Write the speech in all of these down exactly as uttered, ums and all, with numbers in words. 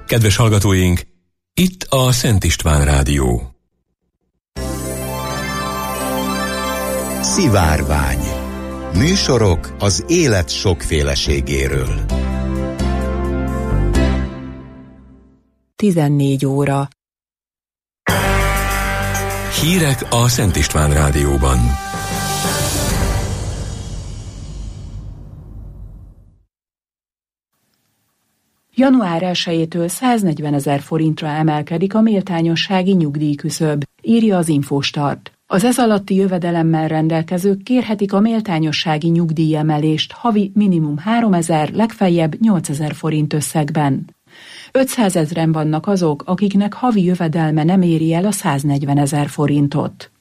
Kedves hallgatóink, itt a Szent István Rádió. Szivárvány. Műsorok az élet sokféleségéről. tizennégy óra. Hírek a Szent István Rádióban. január elsejétől száznegyvenezer forintra emelkedik a méltányossági nyugdíjküszöb, írja az Infostart. Az ez alatti jövedelemmel rendelkezők kérhetik a méltányossági nyugdíjemelést havi minimum háromezer, legfeljebb nyolcezer forint összegben. ötszázezren vannak azok, akiknek havi jövedelme nem éri el a száznegyvenezer forintot.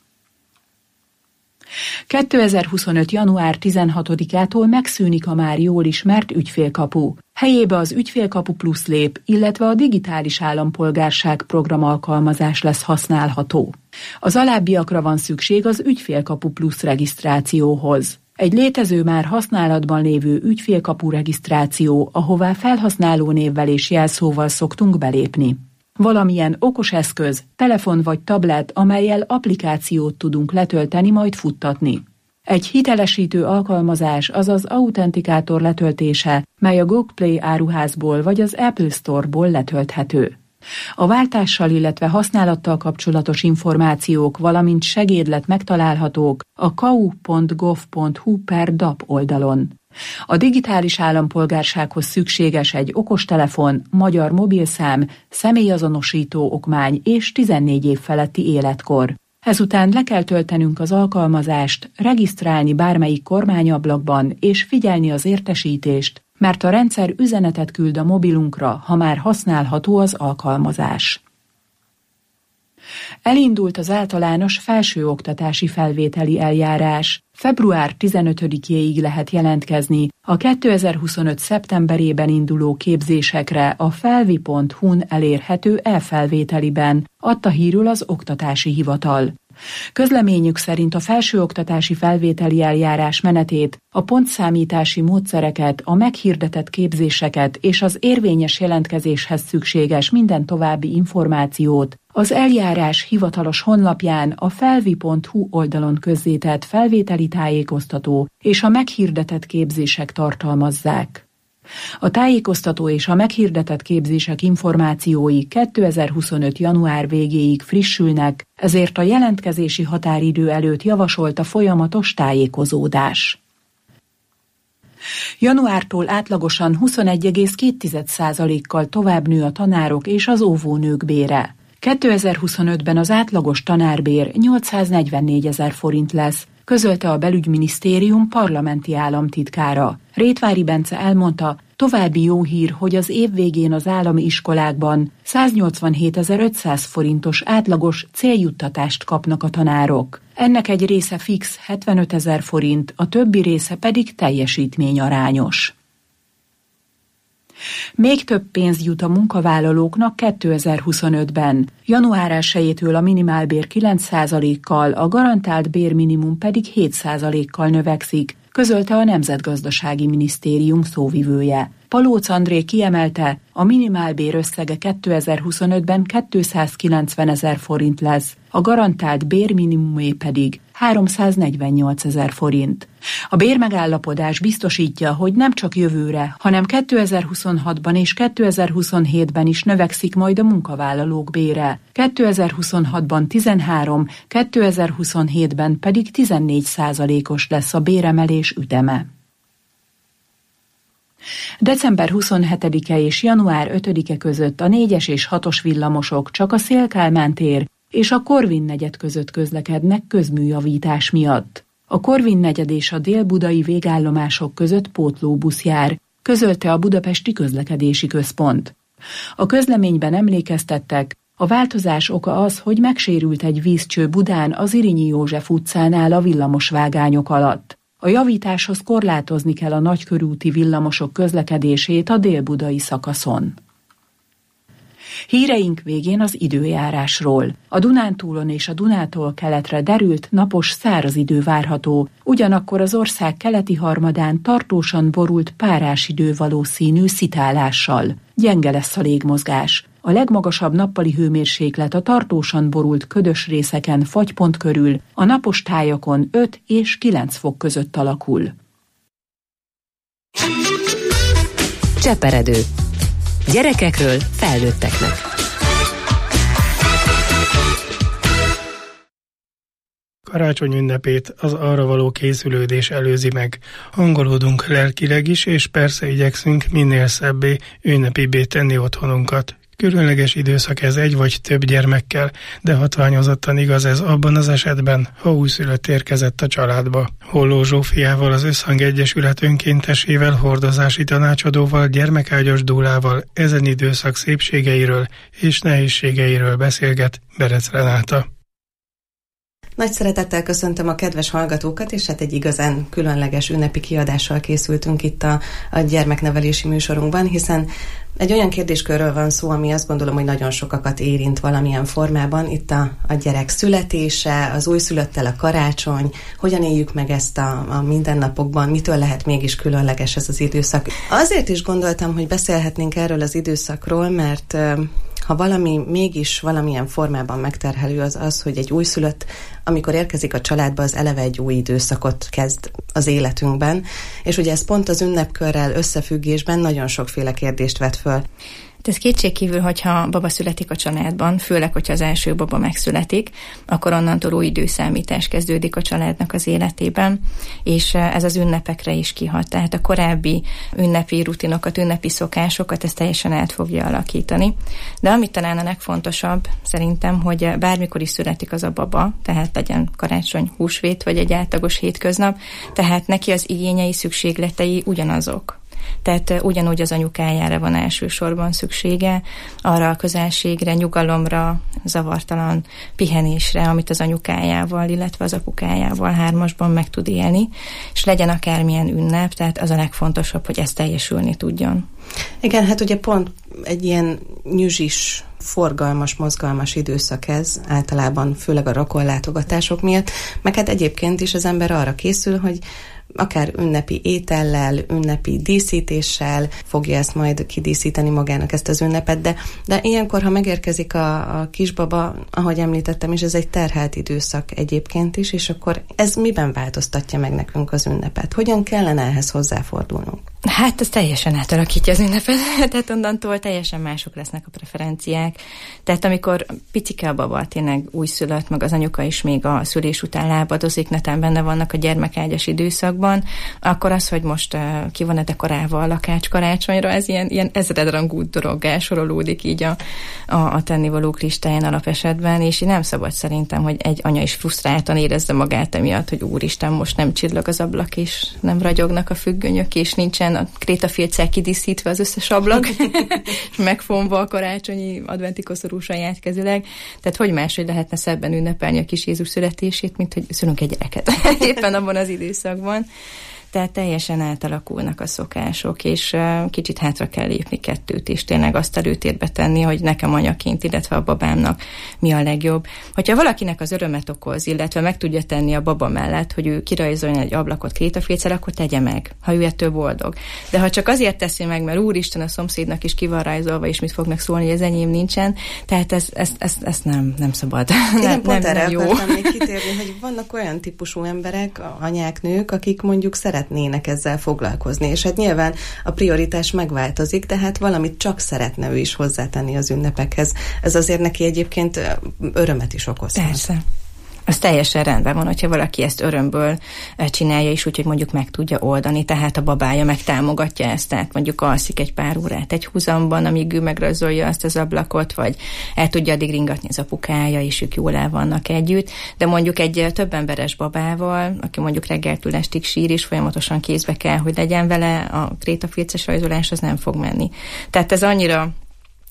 kétezer-huszonöt. január tizenhatodikától megszűnik a már jól ismert ügyfélkapu. Helyébe az Ügyfélkapu Plusz lép, illetve a digitális állampolgárság program alkalmazás lesz használható. Az alábbiakra van szükség az Ügyfélkapu Plusz regisztrációhoz. Egy létező már használatban lévő ügyfélkapu regisztráció, ahová felhasználó névvel és jelszóval szoktunk belépni. Valamilyen okos eszköz, telefon vagy tablet, amellyel applikációt tudunk letölteni, majd futtatni. Egy hitelesítő alkalmazás, azaz autentikátor letöltése, mely a Google Play áruházból vagy az Apple Store-ból letölthető. A váltással, illetve használattal kapcsolatos információk, valamint segédlet megtalálhatók a kau pont gov pont hu per dap oldalon. A digitális állampolgársághoz szükséges egy okostelefon, magyar mobilszám, személyazonosító okmány és tizennégy év feletti életkor. Ezután le kell töltenünk az alkalmazást, regisztrálni bármelyik kormányablakban és figyelni az értesítést, mert a rendszer üzenetet küld a mobilunkra, ha már használható az alkalmazás. Elindult az általános felsőoktatási felvételi eljárás. február tizenötödikéig lehet jelentkezni a kétezer-huszonöt. szeptemberében induló képzésekre a felvi pont hu-n elérhető e-felvételiben, adta hírül az Oktatási Hivatal. Közleményük szerint a felsőoktatási felvételi eljárás menetét, a pontszámítási módszereket, a meghirdetett képzéseket és az érvényes jelentkezéshez szükséges minden további információt az eljárás hivatalos honlapján a felvi pont hu oldalon közzétett felvételi tájékoztató és a meghirdetett képzések tartalmazzák. A tájékoztató és a meghirdetett képzések információi kétezer-huszonöt. január végéig frissülnek, ezért a jelentkezési határidő előtt javasolt a folyamatos tájékozódás. Januártól átlagosan huszonegy egész két százalékkal tovább nő a tanárok és az óvónők bére. kétezer-huszonötben az átlagos tanárbér nyolcszáznegyvennégyezer forint lesz, közölte a Belügyminisztérium parlamenti államtitkára. Rétvári Bence elmondta, további jó hír, hogy az év végén az állami iskolákban száznyolcvanhétezer-ötszáz forintos átlagos céljuttatást kapnak a tanárok. Ennek egy része fix hetvenötezer forint, a többi része pedig teljesítményarányos. Még több pénz jut a munkavállalóknak kétezer-huszonötben. január elsejétől a minimálbér kilenc százalékkal, a garantált bérminimum pedig hét százalékkal növekszik, közölte a Nemzetgazdasági Minisztérium szóvivője. Palóc André kiemelte, a minimálbér összege kétezer-huszonötben kétszázkilencvenezer forint lesz, a garantált bérminimumé pedig háromszáznegyvennyolcezer forint. A bérmegállapodás biztosítja, hogy nem csak jövőre, hanem kétezer-huszonhatban és kétezer-huszonhétben is növekszik majd a munkavállalók bére. kétezer-huszonhatban tizenhárom, kétezer-huszonhétben pedig tizennégy százalékos lesz a béremelés üteme. december huszonhetedike és január ötödike között a négyes és hatos villamosok csak a Széll-Kálmán tér és a Korvin negyed között közlekednek közműjavítás miatt. A Korvin negyed és a dél-budai végállomások között pótlóbusz jár, közölte a Budapesti Közlekedési Központ. A közleményben emlékeztettek, a változás oka az, hogy megsérült egy vízcső Budán az Irinyi József utcánál a villamosvágányok alatt. A javításhoz korlátozni kell a nagykörúti villamosok közlekedését a dél-budai szakaszon. Híreink végén az időjárásról. A Dunántúlon és a Dunától keletre derült, napos, száraz idő várható, ugyanakkor az ország keleti harmadán tartósan borult párásidő valószínű szitálással. Gyenge lesz a légmozgás. A legmagasabb nappali hőmérséklet a tartósan borult ködös részeken fagypont körül, a napos tájakon öt és kilenc fok között alakul. Cseperedő. Gyerekekről felnőtteknek. Karácsony ünnepét az arra való készülődés előzi meg. Hangolódunk lelkileg is, és persze igyekszünk minél szebbé, ünnepibbé tenni otthonunkat. Különleges időszak ez egy vagy több gyermekkel, de hatványozottan igaz ez abban az esetben, ha újszülött érkezett a családba. Holló Zsófiával, az Összhang Egyesület önkéntesével, hordozási tanácsadóval, gyermekágyas dúlával ezen időszak szépségeiről és nehézségeiről beszélget Berec Renáta. Nagy szeretettel köszöntöm a kedves hallgatókat, és hát egy igazán különleges ünnepi kiadással készültünk itt a, a gyermeknevelési műsorunkban, hiszen egy olyan kérdéskörről van szó, ami azt gondolom, hogy nagyon sokakat érint valamilyen formában. Itt a, a gyerek születése, az újszülöttel a karácsony, hogyan éljük meg ezt a, a mindennapokban, mitől lehet mégis különleges ez az időszak. Azért is gondoltam, hogy beszélhetnénk erről az időszakról, mert ha valami mégis valamilyen formában megterhelő, az az, hogy egy újszülött, amikor érkezik a családba, az eleve egy új időszakot kezd az életünkben, és ugye ez pont az ünnepkörrel összefüggésben nagyon sokféle kérdést vet föl. Ez kétségkívül, hogyha baba születik a családban, főleg, hogyha az első baba megszületik, akkor onnantól új időszámítás kezdődik a családnak az életében, és ez az ünnepekre is kihat. Tehát a korábbi ünnepi rutinokat, ünnepi szokásokat ez teljesen át fogja alakítani. De amit talán a legfontosabb szerintem, hogy bármikor is születik az a baba, tehát legyen karácsony, húsvét vagy egy átlagos hétköznap, tehát neki az igényei, szükségletei ugyanazok. Tehát ugyanúgy az anyukájára van elsősorban szüksége, arra a közelségre, nyugalomra, zavartalan pihenésre, amit az anyukájával, illetve az apukájával hármasban meg tud élni, és legyen akármilyen ünnep, tehát az a legfontosabb, hogy ez teljesülni tudjon. Igen, hát ugye pont egy ilyen nyüzsis, forgalmas, mozgalmas időszak ez, általában főleg a rokonlátogatások miatt, meg hát egyébként is az ember arra készül, hogy akár ünnepi étellel, ünnepi díszítéssel fogja ezt majd kidíszíteni magának ezt az ünnepet, de, de ilyenkor, ha megérkezik a, a kisbaba, ahogy említettem, és ez egy terhelt időszak egyébként is, és akkor ez miben változtatja meg nekünk az ünnepet? Hogyan kellene ehhez hozzáfordulnunk? Hát ez teljesen átalakítja az ünnepet, tehát onnantól teljesen mások lesznek a preferenciák. Tehát amikor picike a baba, tényleg újszülött, meg az anyuka is még a szülés után lábadozik, netán benne vannak a gyermekágyas időszakban, akkor az, hogy most uh, ki van-e dekorálva a lakács karácsonyra, ez ilyen, ilyen ezredrangú dologgá sorolódik így a, a, a tennivalók listáján alapesetben, és nem szabad szerintem, hogy egy anya is frusztráltan érezze magát emiatt, hogy úristen, most nem csillog az ablak, és nem ragyognak a függönyök, és nincsen a krétafélccel kidíszítve az összes ablak, és megfonva a karácsonyi adventi koszorú sajátkezőleg. Tehát hogy máshogy lehetne szebben ünnepelni a kis Jézus születését, mint hogy szülünk egy gyereket éppen abban az időszakban. Tehát teljesen átalakulnak a szokások, és uh, kicsit hátra kell lépni kettőt, és tényleg azt előtérbe tenni, hogy nekem anyaként, illetve a babámnak mi a legjobb. Hogyha valakinek az örömet okoz, illetve meg tudja tenni a baba mellett, hogy ő kirajzoljon egy ablakot krétafélccel, akkor tegye meg, ha ő ettől boldog. De ha csak azért teszi meg, mert úristen, a szomszédnak is ki van rajzolva, és mit fognak szólni, hogy az enyém nincsen, tehát ez, ez, ez, ez nem, nem szabad. Igen, nem, pont nem, erre nem jó. akartam még kitérni, hogy vannak olyan típusú emberek, anyák, nők, akik mondjuk szeret szeretnének ezzel foglalkozni, és hát nyilván a prioritás megváltozik, de hát valamit csak szeretne ő is hozzátenni az ünnepekhez. Ez azért neki egyébként örömet is okozhat. Persze. Az teljesen rendben van, hogyha valaki ezt örömből csinálja is, úgyhogy mondjuk meg tudja oldani, tehát a babája megtámogatja ezt, tehát mondjuk alszik egy pár órát egy húzamban, amíg ő megrajzolja azt az ablakot, vagy el tudja addig ringatni az apukája, és ők jól el vannak együtt, de mondjuk egy több emberes babával, aki mondjuk reggeltől estig sír, és folyamatosan kézbe kell, hogy legyen vele, a krétafélces rajzolás az nem fog menni. Tehát ez annyira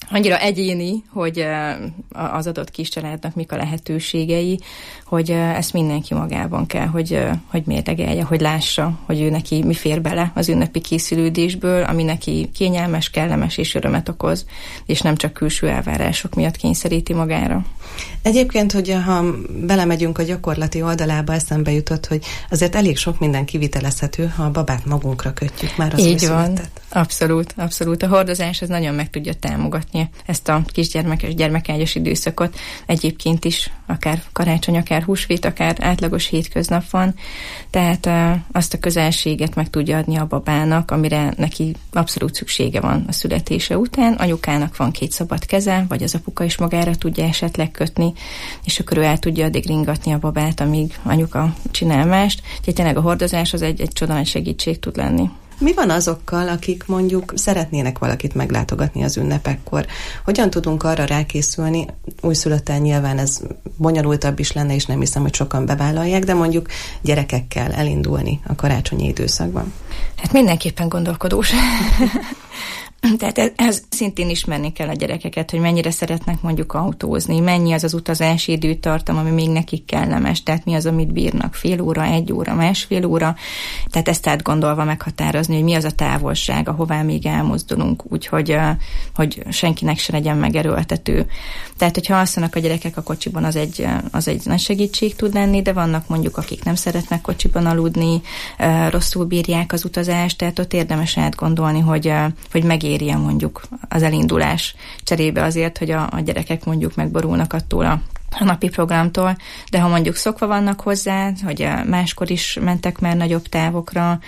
annyira egyéni, hogy az adott kis családnak mik a lehetőségei, hogy ezt mindenki magában kell, hogy, hogy mérlegelje, hogy lássa, hogy ő neki mi fér bele az ünnepi készülődésből, ami neki kényelmes, kellemes és örömet okoz, és nem csak külső elvárások miatt kényszeríti magára. Egyébként, hogy ha belemegyünk a gyakorlati oldalába, eszembe jutott, hogy azért elég sok minden kivitelezhető, ha a babát magunkra kötjük már az Így van, abszolút, abszolút. A hordozás az nagyon meg tudja támogatni ezt a kisgyermekes, gyermekágyas időszakot. Egyébként is, akár karácsony, akár húsvét, akár átlagos hétköznap van. Tehát uh, azt a közelséget meg tudja adni a babának, amire neki abszolút szüksége van a születése után. Anyukának van két szabad keze, vagy az apuka is magára tudja esetleg kötni, és akkor ő el tudja addig ringatni a babát, amíg anyuka csinál mást. Úgyhogy tényleg a hordozás az egy, egy csoda nagy segítség tud lenni. Mi van azokkal, akik mondjuk szeretnének valakit meglátogatni az ünnepekkor? Hogyan tudunk arra rákészülni? Újszülöttel nyilván ez bonyolultabb is lenne, és nem hiszem, hogy sokan bevállalják, de mondjuk gyerekekkel elindulni a karácsonyi időszakban. Hát mindenképpen gondolkodós. Tehát ez, ez szintén ismerni kell a gyerekeket, hogy mennyire szeretnek mondjuk autózni, mennyi az az utazási időtartam, ami még nekik kellemes, tehát mi az, amit bírnak, fél óra, egy óra, másfél óra, tehát ezt átgondolva meghatározni, hogy mi az a távolság, ahová még elmozdulunk, úgyhogy hogy senkinek se legyen megerőltető. Tehát, hogyha alszanak a gyerekek a kocsiban, az egy, az egy nagy segítség tud lenni, de vannak mondjuk, akik nem szeretnek kocsiban aludni, rosszul bírják az utazást, tehát ott érdemes átgondolni, hogy, hogy meg érje mondjuk az elindulás cserébe azért, hogy a, a gyerekek mondjuk megborulnak attól a, a napi programtól, de ha mondjuk szokva vannak hozzá, hogy máskor is mentek már nagyobb távokra,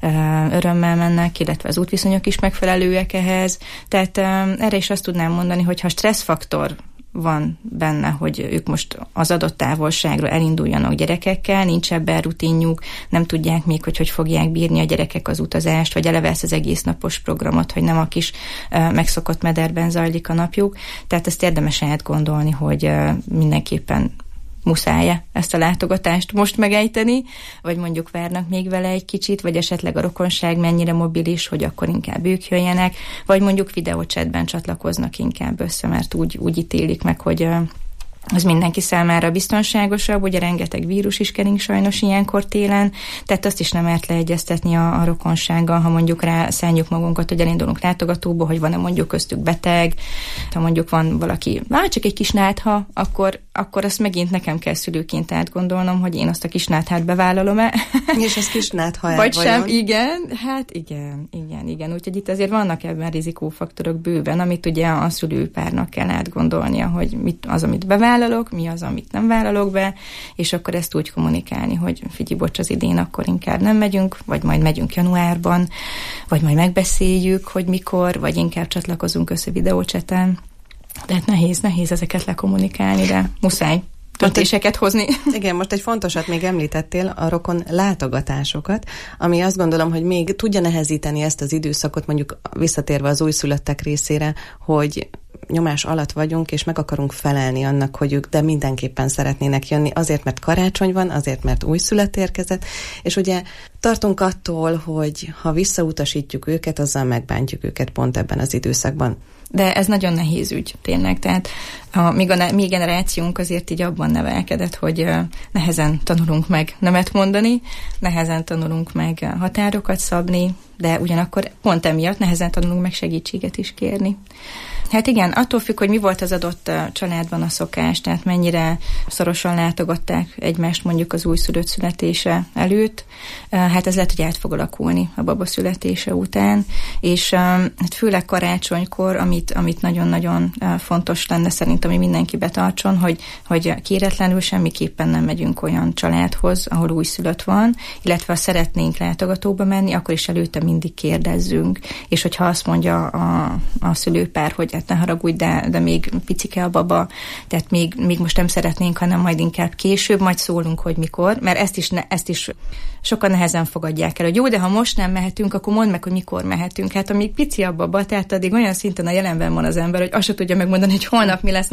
örömmel mennek, illetve az útviszonyok is megfelelőek ehhez, tehát erre is azt tudnám mondani, hogy ha stresszfaktor van benne, hogy ők most az adott távolságra elinduljanak gyerekekkel, nincs ebben rutinjuk, nem tudják még, hogy hogy fogják bírni a gyerekek az utazást, vagy eleve ezt az egész napos programot, hogy nem a kis uh, megszokott mederben zajlik a napjuk. Tehát ezt érdemes átgondolni, hogy uh, mindenképpen muszáj ezt a látogatást most megejteni, vagy mondjuk várnak még vele egy kicsit, vagy esetleg a rokonság mennyire mobilis, hogy akkor inkább ők jöjjenek, vagy mondjuk videóchatben csatlakoznak inkább össze, mert úgy, úgy ítélik meg, hogy az mindenki számára biztonságosabb, ugye rengeteg vírus is kering sajnos ilyenkor télen, tehát azt is nem lehet leegyeztetni a, a rokonsággal, ha mondjuk rá szánjuk magunkat, hogy elindulunk látogatóba, hogy van-e mondjuk köztük beteg, ha mondjuk van valaki, hát csak egy kis nátha, akkor, akkor azt megint nekem kell szülőként átgondolnom, hogy én azt a kis náthát bevállalom-e. És az kis nátha vagy sem, igen, hát igen, igen, igen. Úgyhogy itt azért vannak ebben rizikófaktorok bőven, amit ugye a szülőpárnak kell átgondolnia, hogy mit az, amit bevállalok, mi az, amit nem vállalok be, és akkor ezt úgy kommunikálni, hogy figyelj, bocs, az idén akkor inkább nem megyünk, vagy majd megyünk januárban, vagy majd megbeszéljük, hogy mikor, vagy inkább csatlakozunk össze videócseten. Tehát nehéz, nehéz ezeket lekommunikálni, de muszáj döntéseket hozni. Igen, most egy fontosat még említettél, a rokon látogatásokat, ami azt gondolom, hogy még tudja nehezíteni ezt az időszakot, mondjuk visszatérve az újszülöttek részére, hogy nyomás alatt vagyunk, és meg akarunk felelni annak, hogy ők de mindenképpen szeretnének jönni, azért, mert karácsony van, azért, mert újszülött érkezett, és ugye tartunk attól, hogy ha visszautasítjuk őket, azzal megbántjuk őket pont ebben az időszakban. De ez nagyon nehéz ügy, tényleg. Tehát a mi, mi generációnk azért így abban nevelkedett, hogy nehezen tanulunk meg nemet mondani, nehezen tanulunk meg határokat szabni, de ugyanakkor pont emiatt nehezen tanulunk meg segítséget is kérni. Hát igen, attól függ, hogy mi volt az adott családban a szokás, tehát mennyire szorosan látogatták egymást mondjuk az újszülött születése előtt, hát ez lehet, hogy át fog alakulni a baba születése után, és hát főleg karácsonykor, amit, amit nagyon-nagyon fontos lenne szerintem, hogy mindenki betartson, hogy, hogy kéretlenül semmiképpen nem megyünk olyan családhoz, ahol újszülött van, illetve ha szeretnénk látogatóba menni, akkor is előtte mindig kérdezzünk, és hogyha azt mondja a, a szülőpár, hogy hát ne haragudj, de, de még picike a baba, tehát még, még most nem szeretnénk, hanem majd inkább később, majd szólunk, hogy mikor, mert ezt is, ne, ezt is sokan nehezen fogadják el, hogy jó, de ha most nem mehetünk, akkor mondd meg, hogy mikor mehetünk. Hát amíg pici a baba, tehát addig olyan szinten a jelenben van az ember, hogy azt se tudja megmondani, hogy holnap mi lesz,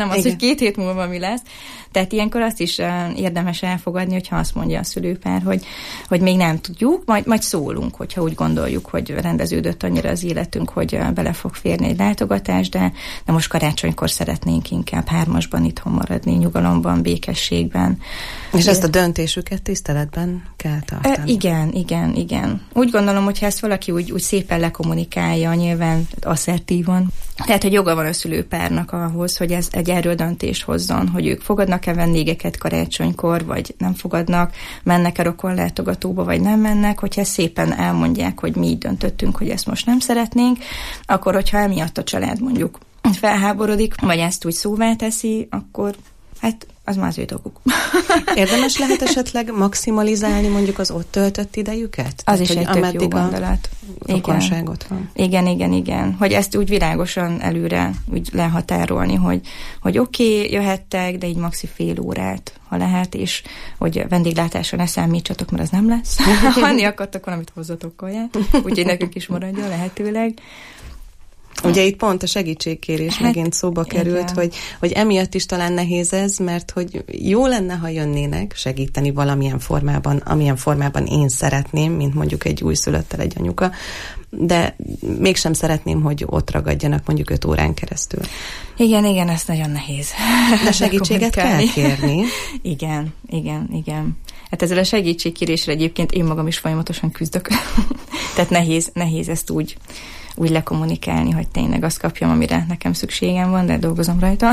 nem az, igen. hogy két hét múlva mi lesz. Tehát ilyenkor azt is érdemes elfogadni, hogyha azt mondja a szülőpár, hogy, hogy még nem tudjuk, majd, majd szólunk, hogyha úgy gondoljuk, hogy rendeződött annyira az életünk, hogy bele fog férni egy látogatás, de, de most karácsonykor szeretnénk inkább hármasban itthon maradni, nyugalomban, békességben. És ezt a döntésüket tiszteletben kell tartani. E, igen, igen, igen. Úgy gondolom, hogyha ezt valaki úgy, úgy szépen lekommunikálja, nyilván asszertívan, tehát, hogy joga van a szülőpárnak ahhoz, hogy ez egy erről döntést hozzon, hogy ők fogadnak-e vendégeket karácsonykor, vagy nem fogadnak, mennek-e rokonlátogatóba, vagy nem mennek, hogyha szépen elmondják, hogy mi így döntöttünk, hogy ezt most nem szeretnénk, akkor, hogyha emiatt a család mondjuk felháborodik, vagy ezt úgy szóvá teszi, akkor hát az már az ő dolguk. Érdemes lehet esetleg maximalizálni mondjuk az ott töltött idejüket? Az Tehát, is egy tök jó gondolat. Igen. Ott van. igen, igen, igen. Hogy ezt úgy világosan előre úgy lehatárolni, hogy, hogy oké, okay, jöhettek, de így maxi fél órát, ha lehet, és hogy vendéglátásra ne számítsatok, mert az nem lesz. Hanni akartok valamit, hozzatok kaját, úgyhogy nekünk is maradjon lehetőleg. Ugye itt pont a segítségkérés hát, megint szóba került, hogy, hogy emiatt is talán nehéz ez, mert hogy jó lenne, ha jönnének segíteni valamilyen formában, amilyen formában én szeretném, mint mondjuk egy újszülöttel egy anyuka, de mégsem szeretném, hogy ott ragadjanak mondjuk öt órán keresztül. Igen, igen, ez nagyon nehéz. De segítséget kell kérni. Igen, igen, igen. Hát ezzel a segítségkérésre egyébként én magam is folyamatosan küzdök. Tehát nehéz, nehéz ezt úgy úgy lekommunikálni, hogy tényleg azt kapjam, amire nekem szükségem van, de dolgozom rajta.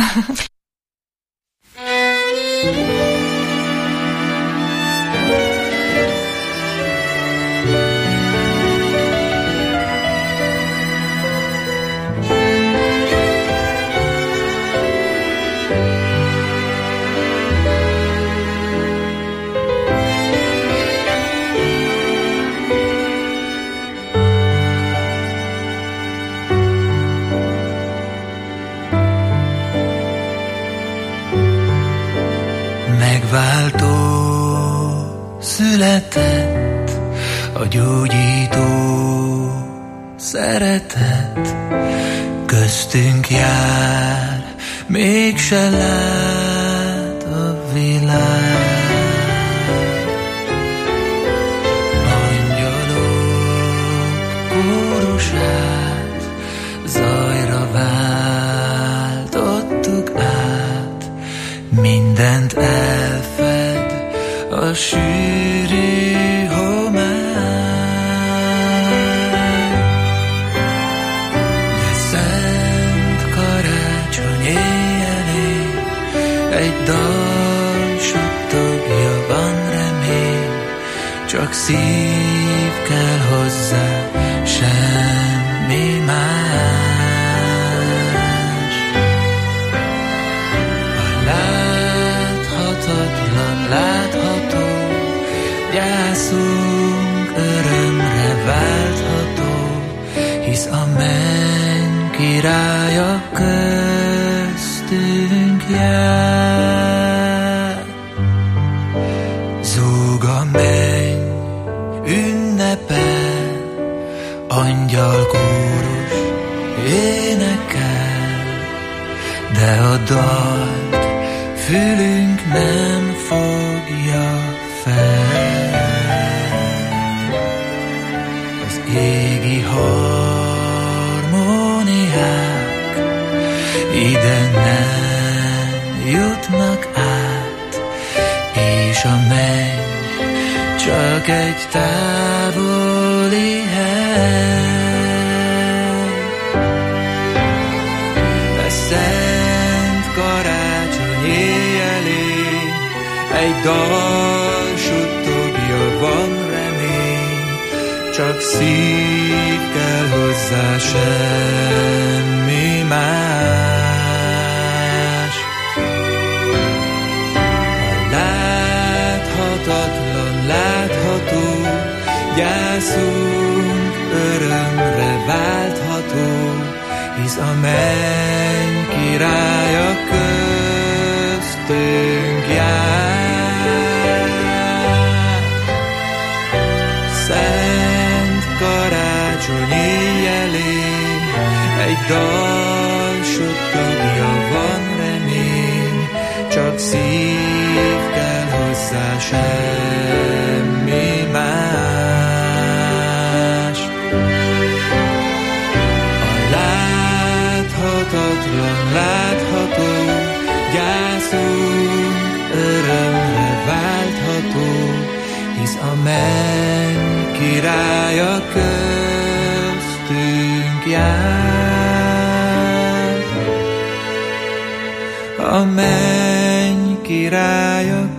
Megváltó született a gyógyító szeretet, köztünk jár, mégse lát a világ. Angyalok kórusát zajra váltottuk át, mindent elfed a sűrű homály. De szent karácsony éjjelé egy dal suttogja, van remény, csak szív kell hozzá, semmi más. Látható, gyászunk örömre váltható, hisz a menny királya köztünk jár. Zúg a menny ünnepel, angyalkórus énekel, de a dalt fülünk nem fogja fel. Az égi harmóniák ide nem jutnak át, és a menny csak egy távoli hely. De szent karácsony éjjelé egy dal suttogja, van remény, csak szív kell hozzá, semmi más. A láthatatlan látható, gyászunk örömre váltható, hisz a menny királya köztünk jár. Szent karácsony éjjelé egy dal suttogja, van remény, hozzá semmi más. A láthatatlan látható, gyászunk örömre váltható, hisz a menny királya köztünk jár. A menny királya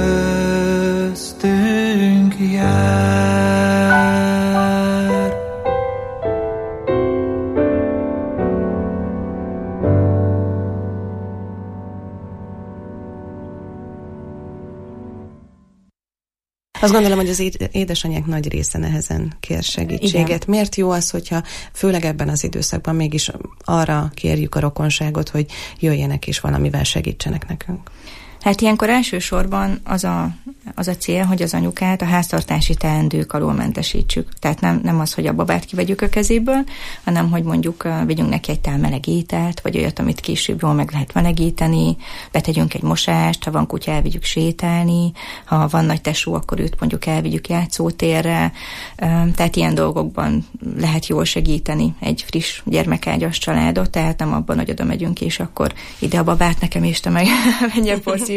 köztünk jár. Azt gondolom, hogy az édesanyák nagy része nehezen kér segítséget. Igen. Miért jó az, hogyha főleg ebben az időszakban mégis arra kérjük a rokonságot, hogy jöjjenek és valamivel segítsenek nekünk? Hát ilyenkor elsősorban az a, az a cél, hogy az anyukát a háztartási teendők alól mentesítsük. Tehát nem, nem az, hogy a babát kivegyük a kezéből, hanem hogy mondjuk uh, vegyünk neki egy tál meleg ételt, vagy olyat, amit később jól meg lehet melegíteni, betegyünk egy mosást, ha van kutya, elvigyük sétálni, ha van nagy tesó, akkor őt mondjuk elvigyük játszótérre. Uh, tehát ilyen dolgokban lehet jól segíteni egy friss gyermekágyas családot, tehát nem abban, hogy oda megyünk, és akkor ide a babát nekem, és te meg menjen porciózni.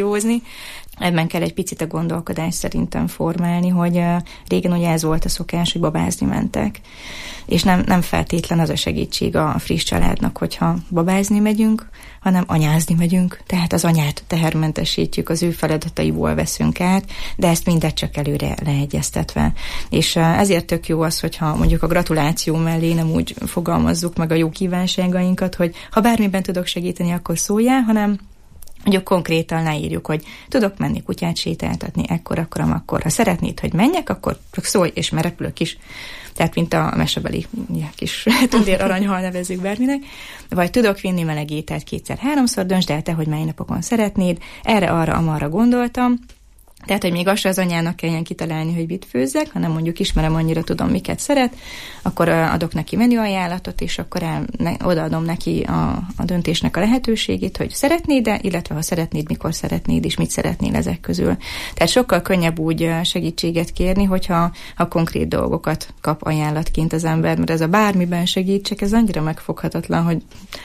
Ebben kell egy picit a gondolkodást szerintem formálni, hogy uh, régen ugye ez volt a szokás, hogy babázni mentek. És nem, nem feltétlen az a segítség a friss családnak, hogyha babázni megyünk, hanem anyázni megyünk, tehát az anyát tehermentesítjük, az ő feladataiból veszünk át, de ezt mindet csak előre leegyeztetve. És uh, ezért tök jó az, hogyha mondjuk a gratuláció mellé nem úgy fogalmazzuk meg a jó kívánságainkat, hogy ha bármiben tudok segíteni, akkor szóljál, hanem mondjuk konkrétan leírjuk, hogy tudok menni kutyát sétáltatni, ekkor, akkor, akkor. Ha szeretnéd, hogy menjek, akkor csak szólj, és merepülök is. Tehát, mint a mesebeli kis tündér aranyhal nevezzük bárminek. Vagy tudok vinni meleg ételt kétszer-háromszor, döntsd el te, hogy mely napokon szeretnéd. Erre, arra, amarra gondoltam. Tehát, hogy még azt az anyának kelljen kitalálni, hogy mit főzzek, hanem mondjuk ismerem, annyira tudom, miket szeret, akkor adok neki menüajánlatot, és akkor el, ne, odaadom neki a, a döntésnek a lehetőségét, hogy szeretnéd-e, illetve ha szeretnéd, mikor szeretnéd, és mit szeretnél ezek közül. Tehát sokkal könnyebb úgy segítséget kérni, hogyha ha konkrét dolgokat kap ajánlatként az ember, mert ez a bármiben segítsek, ez annyira megfoghatatlan, hogy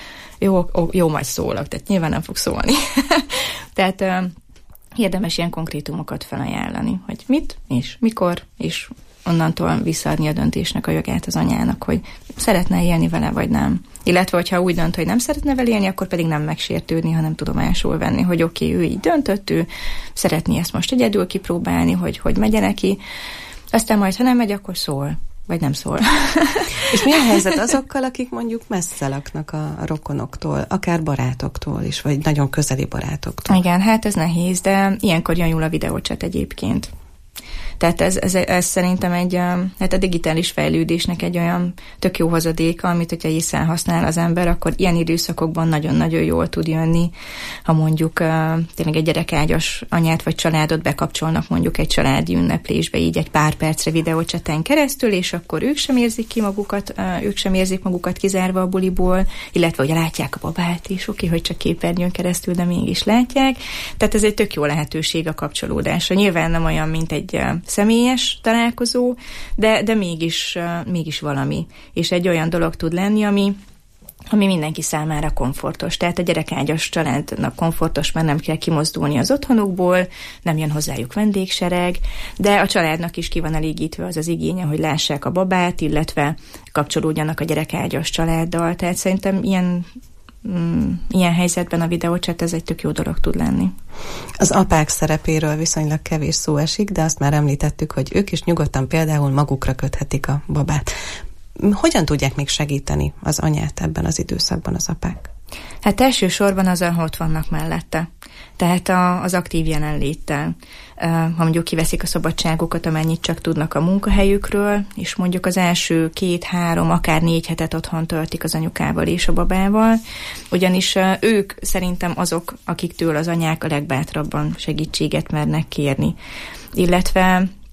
jó, jó majd szólok, tehát nyilván nem fog szólni. Tehát érdemes ilyen konkrétumokat felajánlani, hogy mit, és mikor, és onnantól visszaadni a döntésnek a jogát az anyának, hogy szeretne élni vele, vagy nem. Illetve, hogyha úgy dönt, hogy nem szeretne vele élni, akkor pedig nem megsértődni, hanem tudomásul venni, hogy oké, okay, ő így döntött, ő szeretné ezt most egyedül kipróbálni, hogy hogy megye neki, aztán majd, ha nem megy, akkor szól, vagy nem szól. És milyen helyzet azokkal, akik mondjuk messze laknak a rokonoktól, akár barátoktól is, vagy nagyon közeli barátoktól? Igen, hát ez nehéz, de ilyenkor jön jól a videóchat egyébként. Tehát ez, ez, ez szerintem egy, hát a digitális fejlődésnek egy olyan tök jó hozadéka, amit hogyha észre használ az ember, akkor ilyen időszakokban nagyon-nagyon jól tud jönni, ha mondjuk tényleg egy gyerekágyas anyát vagy családot bekapcsolnak mondjuk egy családi ünneplésbe, így egy pár percre videócsaten keresztül, és akkor ők sem érzik ki magukat, ők sem érzik magukat kizárva a buliból, illetve ugye látják a babát is, oké, hogy csak képernyőn keresztül, de mégis látják. Tehát ez egy tök jó lehetőség a kapcsolódásra. Nyilván nem olyan, mint egy személyes találkozó, de, de mégis, uh, mégis valami. És egy olyan dolog tud lenni, ami, ami mindenki számára komfortos. Tehát a gyerekágyas családnak komfortos, mert nem kell kimozdulni az otthonukból, nem jön hozzájuk vendégsereg, de a családnak is ki van elégítve az az igénye, hogy lássák a babát, illetve kapcsolódjanak a gyerekágyas családdal. Tehát szerintem ilyen Mm, ilyen helyzetben a videóchat ez egy tök jó dolog tud lenni. Az apák szerepéről viszonylag kevés szó esik, de azt már említettük, hogy ők is nyugodtan például magukra köthetik a babát. Hogyan tudják még segíteni az anyát ebben az időszakban az apák? Hát elsősorban az, ha ott vannak mellette. Tehát a, az aktív jelenléttel. Ha mondjuk kiveszik a szabadságokat, amennyit csak tudnak a munkahelyükről, és mondjuk az első két-három, akár négy hetet otthon töltik az anyukával és a babával, ugyanis ők szerintem azok, akiktől az anyák a legbátrabban segítséget mernek kérni. Illetve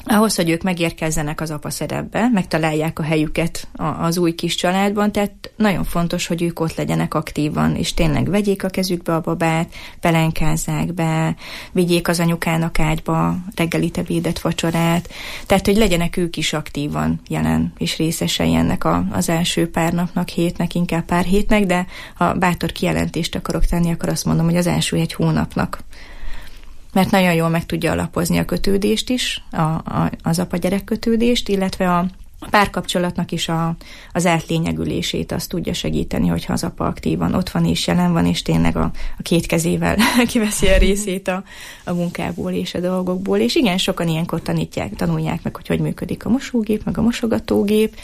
ahhoz, hogy ők megérkezzenek az apa szerepbe, megtalálják a helyüket az új kis családban, tehát nagyon fontos, hogy ők ott legyenek aktívan, és tényleg vegyék a kezükbe a babát, pelenkázzák be, vigyék az anyukának ágyba reggelit, ebédet, vacsorát, tehát, hogy legyenek ők is aktívan jelen, és részesei ennek a, az első pár napnak, hétnek, inkább pár hétnek, de ha bátor kijelentést akarok tenni, akkor azt mondom, hogy az első egy hónapnak. Mert nagyon jól meg tudja alapozni a kötődést is, a, a, az apa-gyerek kötődést, illetve a párkapcsolatnak is a, az átlényegülését azt tudja segíteni, hogyha az apa aktívan ott van és jelen van, és tényleg a, a két kezével kiveszi a részét a, a munkából és a dolgokból. És igen, sokan ilyenkor tanítják, tanulják meg, hogy hogy működik a mosógép, meg a mosogatógép.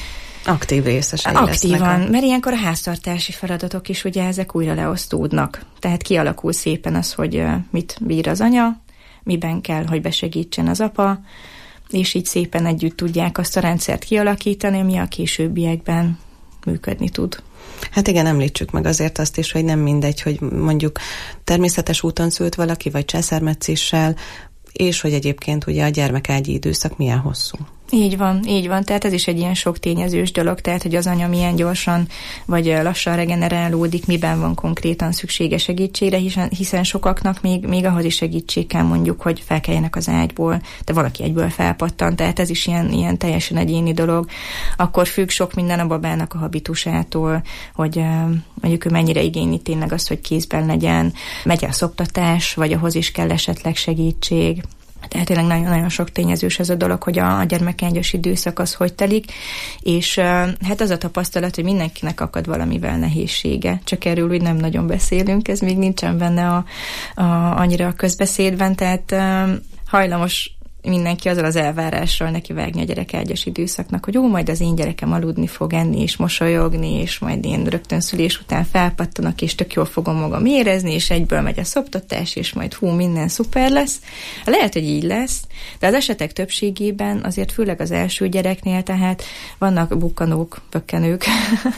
Aktív részesei Aktívan, a... mert ilyenkor a háztartási feladatok is ugye ezek újra leosztódnak. Tehát kialakul szépen az, hogy mit bír az anya, miben kell, hogy besegítsen az apa, és így szépen együtt tudják azt a rendszert kialakítani, ami a későbbiekben működni tud. Hát igen, említsük meg azért azt is, hogy nem mindegy, hogy mondjuk természetes úton szült valaki, vagy császármetszéssel, és hogy egyébként ugye a gyermekágyi időszak milyen hosszú. Így van, így van, tehát ez is egy ilyen sok tényezős dolog, tehát hogy az anya milyen gyorsan vagy lassan regenerálódik, miben van konkrétan szüksége segítségre, hiszen, hiszen sokaknak még, még ahhoz is segítség kell mondjuk, hogy felkeljenek az ágyból, de valaki egyből felpattan, tehát ez is ilyen, ilyen teljesen egyéni dolog. Akkor függ sok minden a babának a habitusától, hogy mondjuk ő mennyire igényli tényleg azt, hogy kézben legyen, megy a szoptatás, vagy ahhoz is kell esetleg segítség. Tehát tényleg nagyon-nagyon sok tényezős ez a dolog, hogy a, a gyermekágyas időszak az hogy telik, és hát az a tapasztalat, hogy mindenkinek akad valamivel nehézsége, csak erről úgy nem nagyon beszélünk, ez még nincsen benne a, a, annyira a közbeszédben, tehát uh, hajlamos mindenki azzal az elvárással neki vágni a gyerekágyas időszaknak, hogy jó, majd az én gyerekem aludni fog, enni és mosolyogni, és majd én rögtön szülés után felpattanak, és tök jól fogom magam érezni, és egyből megy a szoptatás, és majd hú, minden szuper lesz. Lehet, hogy így lesz, de az esetek többségében azért főleg az első gyereknél, tehát vannak bukkanók, pökkenők,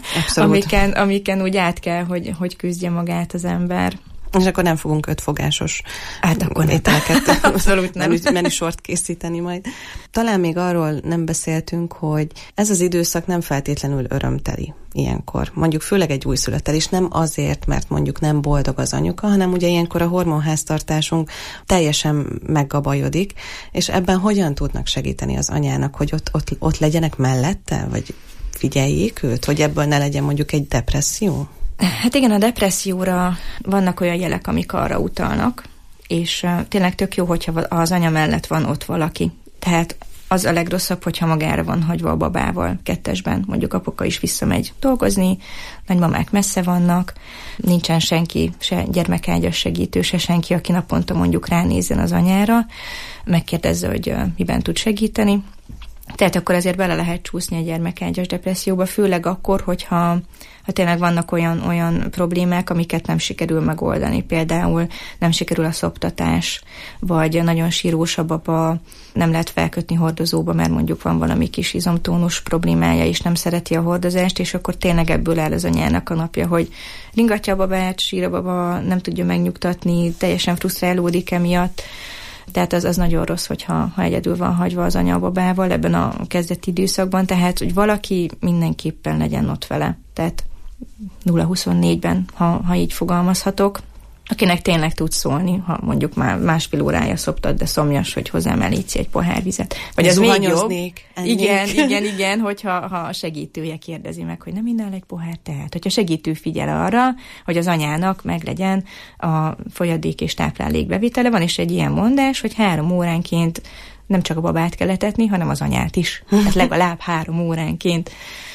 amiken, amiken úgy át kell, hogy, hogy küzdje magát az ember. És akkor nem fogunk ötfogásos hát akkor ételeket abszolút nem menüsort készíteni majd. Talán még arról nem beszéltünk, hogy ez az időszak nem feltétlenül örömteli ilyenkor. Mondjuk főleg egy újszülöttel is, nem azért, mert mondjuk nem boldog az anyuka, hanem ugye ilyenkor a hormonháztartásunk teljesen meggabajodik, és ebben hogyan tudnak segíteni az anyának, hogy ott, ott, ott legyenek mellette, vagy figyeljék őt, hogy ebből ne legyen mondjuk egy depresszió? Hát igen, a depresszióra vannak olyan jelek, amik arra utalnak, és uh, tényleg tök jó, hogyha az anya mellett van ott valaki. Tehát az a legrosszabb, hogyha magára van hagyva a babával kettesben. Mondjuk apuka is visszamegy dolgozni, nagymamák messze vannak, nincsen senki, se gyermekágyas segítő, se senki, aki naponta mondjuk ránézzen az anyára, megkérdezze, hogy uh, miben tud segíteni. Tehát akkor azért bele lehet csúszni a gyermekágyas depresszióba, főleg akkor, hogyha ha tényleg vannak olyan, olyan problémák, amiket nem sikerül megoldani. Például nem sikerül a szoptatás, vagy nagyon sírós a baba, nem lehet felkötni hordozóba, mert mondjuk van valami kis izomtónus problémája, és nem szereti a hordozást, és akkor tényleg ebből áll az anyának a napja, hogy ringatja a babát, sír a baba, nem tudja megnyugtatni, teljesen frusztrálódik emiatt. Tehát az, az nagyon rossz, hogyha ha egyedül van hagyva az anya a babával ebben a kezdeti időszakban, tehát hogy valaki mindenképpen legyen ott vele. Tehát nulla huszonnégyben, ha, ha így fogalmazhatok, akinek tényleg tud szólni, ha mondjuk már másfél órája szoptat, de szomjas, hogy hozzám elítszi egy pohár vizet. Vagy az még jobb. Igen, igen, igen, hogyha ha a segítője kérdezi meg, hogy nem innál egy pohár teát. Hogyha segítő figyel arra, hogy az anyának meglegyen a folyadék és táplálék bevitele, van is egy ilyen mondás, hogy három óránként nem csak a babát kell etetni, hanem az anyát is. Tehát legalább három óránként.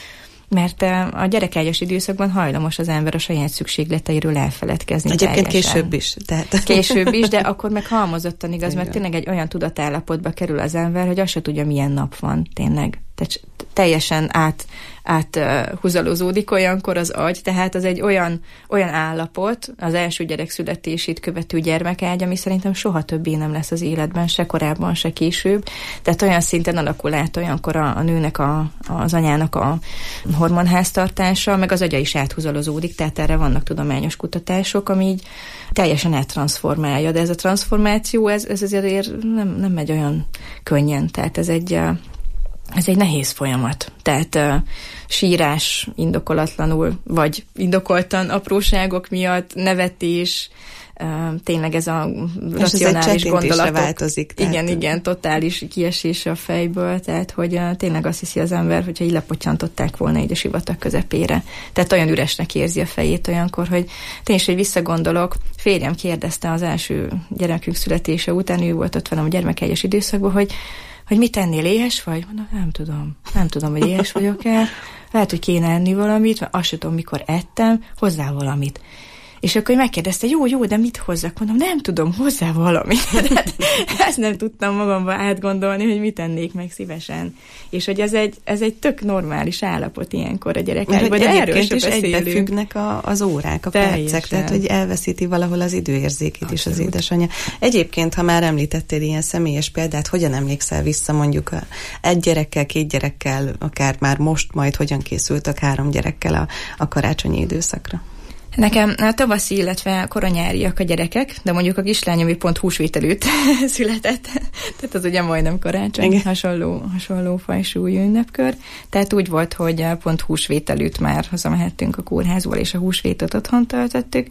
Mert a gyerekágyas időszakban hajlamos az ember a saját szükségleteiről elfeledkezni. Egyébként teljesen. Később is. Tehát. Később is, de akkor meg halmozottan igaz, mert tényleg egy olyan tudatállapotba kerül az ember, hogy azt se tudja, milyen nap van tényleg. tehát teljesen át áthúzalozódik uh, olyankor az agy, tehát az egy olyan, olyan állapot, az első gyerek születését követő gyermekágy, ami szerintem soha többé nem lesz az életben, se korábban, se később. Tehát olyan szinten alakul át olyankor a, a nőnek, a, az anyának a hormonháztartása, meg az agya is áthúzalozódik, tehát erre vannak tudományos kutatások, ami így teljesen áttranszformálja, de ez a transformáció, ez, ez azért nem, nem megy olyan könnyen, tehát ez egy Ez egy nehéz folyamat. Tehát uh, sírás indokolatlanul, vagy indokoltan apróságok miatt, nevetés, uh, tényleg ez a racionális gondolatok. Változik. Tehát... Igen, igen, totális kiesése a fejből, tehát hogy uh, tényleg azt hiszi az ember, hogyha így lepottyantották volna így a sivatag közepére. Tehát olyan üresnek érzi a fejét olyankor, hogy tényleg, hogy visszagondolok, férjem kérdezte az első gyerekünk születése után, ő volt ott velem a gyermekágyas időszakban, hogy hogy mit ennél, éhes vagy? Mondom, nem tudom. Nem tudom, hogy éhes vagyok-e. Lehet, hogy kéne enni valamit, mert azt sem tudom, mikor ettem, hozzá valamit. És akkor megkérdezte, jó, jó, de mit hozzak? Mondom, nem tudom, hozzá valamit. Ezt nem tudtam magamba átgondolni, hogy mit ennék meg szívesen. És hogy ez egy, ez egy tök normális állapot ilyenkor a gyerekekben. De egyébként is egybefüggnek a, az órák, a teljesen. Percek, tehát hogy elveszíti valahol az időérzékét is az édesanyja. Egyébként, ha már említettél ilyen személyes példát, hogyan emlékszel vissza mondjuk a egy gyerekkel, két gyerekkel, akár már most majd hogyan készültek három gyerekkel a, a karácsonyi időszakra? Nekem a tavaszi, illetve koronyáriak a gyerekek, de mondjuk a kislányom pont húsvét előtt született, tehát az ugye majdnem karácsony, hasonló, hasonló fajsúlyú ünnepkör. Tehát úgy volt, hogy pont húsvét előtt már hazamehettünk a kórházból, és a húsvétot otthon töltöttük.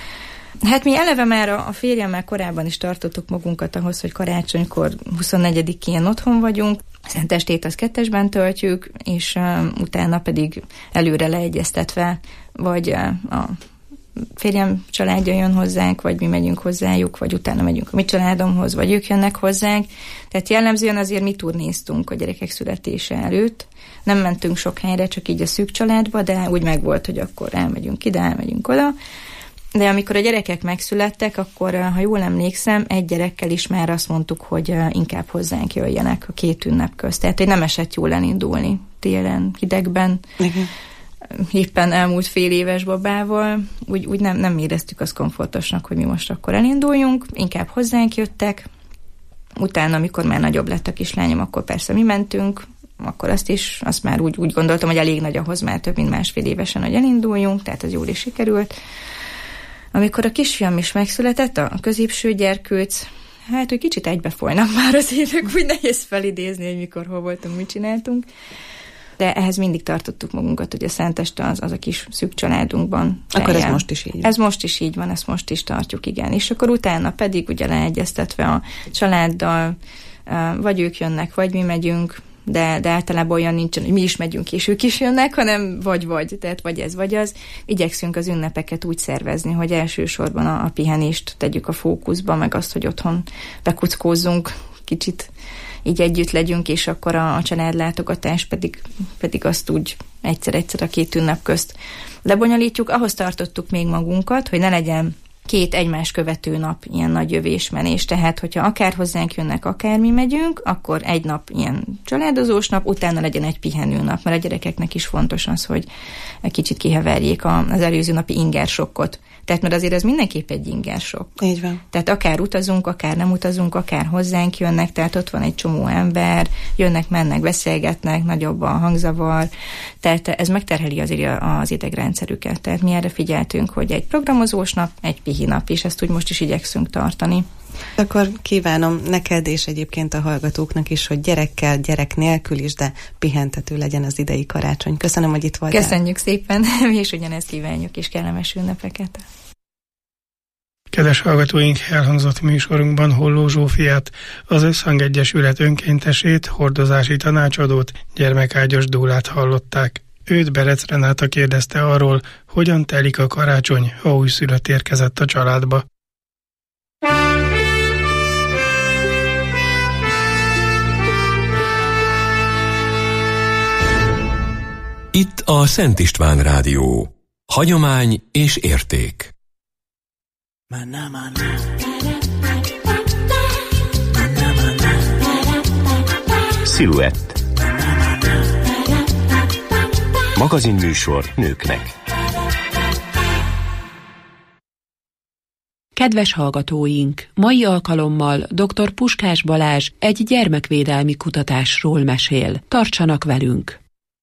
Hát mi eleve már a férjemmel korábban is tartottuk magunkat ahhoz, hogy karácsonykor huszonnegyedikén otthon vagyunk, Szentestét az kettesben töltjük, és uh, utána pedig előre leegyeztetve, vagy uh, a férjem családja jön hozzánk, vagy mi megyünk hozzájuk, vagy utána megyünk a mi családomhoz, vagy ők jönnek hozzánk. Tehát jellemzően azért mi turnéztunk a gyerekek születése előtt. Nem mentünk sok helyre, csak így a szűk családba, de úgy megvolt, hogy akkor elmegyünk ide, elmegyünk oda. De amikor a gyerekek megszülettek, akkor, ha jól emlékszem, egy gyerekkel is már azt mondtuk, hogy inkább hozzánk jöjjenek a két ünnep közt. Tehát, hogy nem esett jól elindulni télen, hidegben. Igen. Éppen elmúlt fél éves babával, úgy, úgy nem, nem éreztük azt komfortosnak, hogy mi most akkor elinduljunk, inkább hozzánk jöttek. Utána, amikor már nagyobb lett a kislányom, akkor persze mi mentünk, akkor azt is, azt már úgy, úgy gondoltam, hogy elég nagy ahhoz már több mint másfél évesen, hogy elinduljunk, tehát az jól is sikerült. Amikor a kisfiam is megszületett, a középső gyerkőc, hát, hogy kicsit egybefolynak már az évek, úgy nehéz felidézni, hogy mikor, hol voltunk, mit csináltunk. De ehhez mindig tartottuk magunkat, hogy a Szenteste az, az a kis szűk családunkban. Akkor ez most is így van. Ez most is így van, ezt most is tartjuk, igen. És akkor utána pedig ugye leegyeztetve a családdal, vagy ők jönnek, vagy mi megyünk, de, de általában olyan nincsen, hogy mi is megyünk, és ők is jönnek, hanem vagy-vagy, tehát vagy ez, vagy az. Igyekszünk az ünnepeket úgy szervezni, hogy elsősorban a, a pihenést tegyük a fókuszba, meg azt, hogy otthon bekuckózzunk, kicsit így együtt legyünk, és akkor a, a családlátogatás pedig, pedig azt úgy egyszer-egyszer a két ünnep közt lebonyolítjuk. Ahhoz tartottuk még magunkat, hogy ne legyen két egymás követő nap ilyen nagy jövésmenés, tehát hogyha akár hozzánk jönnek, akár mi megyünk, akkor egy nap ilyen családozós nap, utána legyen egy pihenő nap, mert a gyerekeknek is fontos az, hogy egy kicsit kiheverjék az előző napi ingersokkot. Tehát mert azért ez mindenképp egy ingersok. Így van. Tehát akár utazunk, akár nem utazunk, akár hozzánk jönnek, tehát ott van egy csomó ember, jönnek, mennek, beszélgetnek, nagyobb a hangzavar, tehát ez megterheli azért az idegrendszerüket. Tehát mi erre figyeltünk, hogy egy programozós nap, egy pihi nap, és ezt úgy most is igyekszünk tartani. Akkor kívánom neked és egyébként a hallgatóknak is, hogy gyerekkel, gyerek nélkül is, de pihentető legyen az idei karácsony. Köszönöm, hogy itt voltál. Köszönjük szépen, és ugyanezt kívánjuk, és kellemes ünnepeket. Kedves hallgatóink, elhangzott műsorunkban Holló Zsófiát, az Összhangegyesület önkéntesét, hordozási tanácsadót, gyermekágyas dúlát hallották. Őt Berec Renáta kérdezte arról, hogyan telik a karácsony, ha újszülött érkezett a családba. Itt a Szent István Rádió. Hagyomány és érték. Sziluett. Magazinműsor nőknek. Kedves hallgatóink! Mai alkalommal dr. Puskás Balázs egy gyermekvédelmi kutatásról mesél. Tartsanak velünk!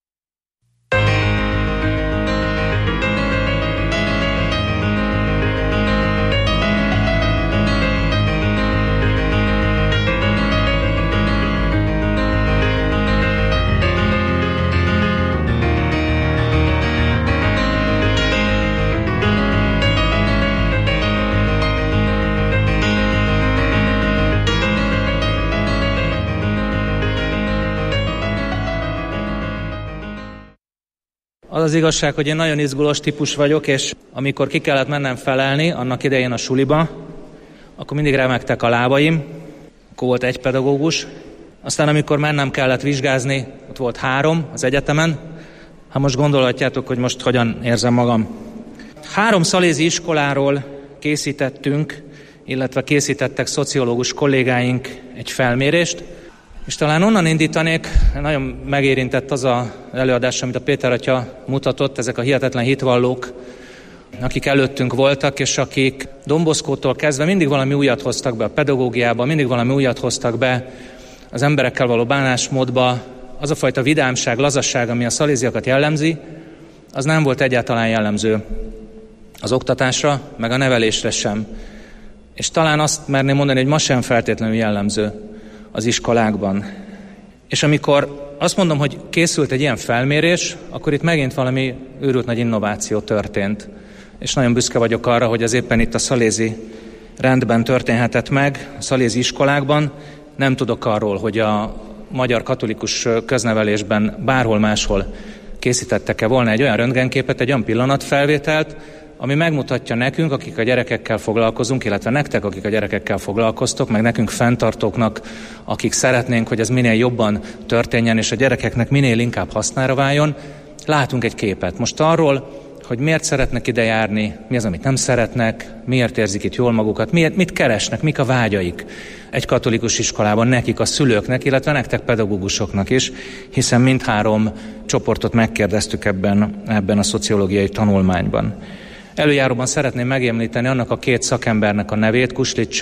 Az az igazság, hogy én nagyon izgulós típus vagyok, és amikor ki kellett mennem felelni, annak idején a suliba, akkor mindig remegtek a lábaim, akkor volt egy pedagógus, aztán amikor mennem kellett vizsgázni, ott volt három az egyetemen, hát most gondolhatjátok, hogy most hogyan érzem magam. Három szalézi iskoláról készítettünk, illetve készítettek szociológus kollégáink egy felmérést, és talán onnan indítanék, nagyon megérintett az az előadás, amit a Péter atya mutatott, ezek a hihetetlen hitvallók, akik előttünk voltak, és akik Don Boscótól kezdve mindig valami újat hoztak be a pedagógiába, mindig valami újat hoztak be az emberekkel való bánásmódba. Az a fajta vidámság, lazasság, ami a szaléziakat jellemzi, az nem volt egyáltalán jellemző az oktatásra, meg a nevelésre sem. És talán azt merném mondani, hogy ma sem feltétlenül jellemző az iskolákban. És amikor azt mondom, hogy készült egy ilyen felmérés, akkor itt megint valami őrült nagy innováció történt. És nagyon büszke vagyok arra, hogy az éppen itt a szalézi rendben történhetett meg, a szalézi iskolákban. Nem tudok arról, hogy a magyar katolikus köznevelésben bárhol máshol készítettek-e volna egy olyan röntgenképet, egy olyan pillanatfelvételt, ami megmutatja nekünk, akik a gyerekekkel foglalkozunk, illetve nektek, akik a gyerekekkel foglalkoztok, meg nekünk fenntartóknak, akik szeretnénk, hogy ez minél jobban történjen, és a gyerekeknek minél inkább hasznára váljon, látunk egy képet. Most arról, hogy miért szeretnek ide járni, mi az, amit nem szeretnek, miért érzik itt jól magukat, miért, mit keresnek, mik a vágyaik egy katolikus iskolában nekik, a szülőknek, illetve nektek pedagógusoknak is, hiszen mindhárom csoportot megkérdeztük ebben, ebben a szociológiai tanulmányban. Előjáróban szeretném megemlíteni annak a két szakembernek a nevét, Kuslics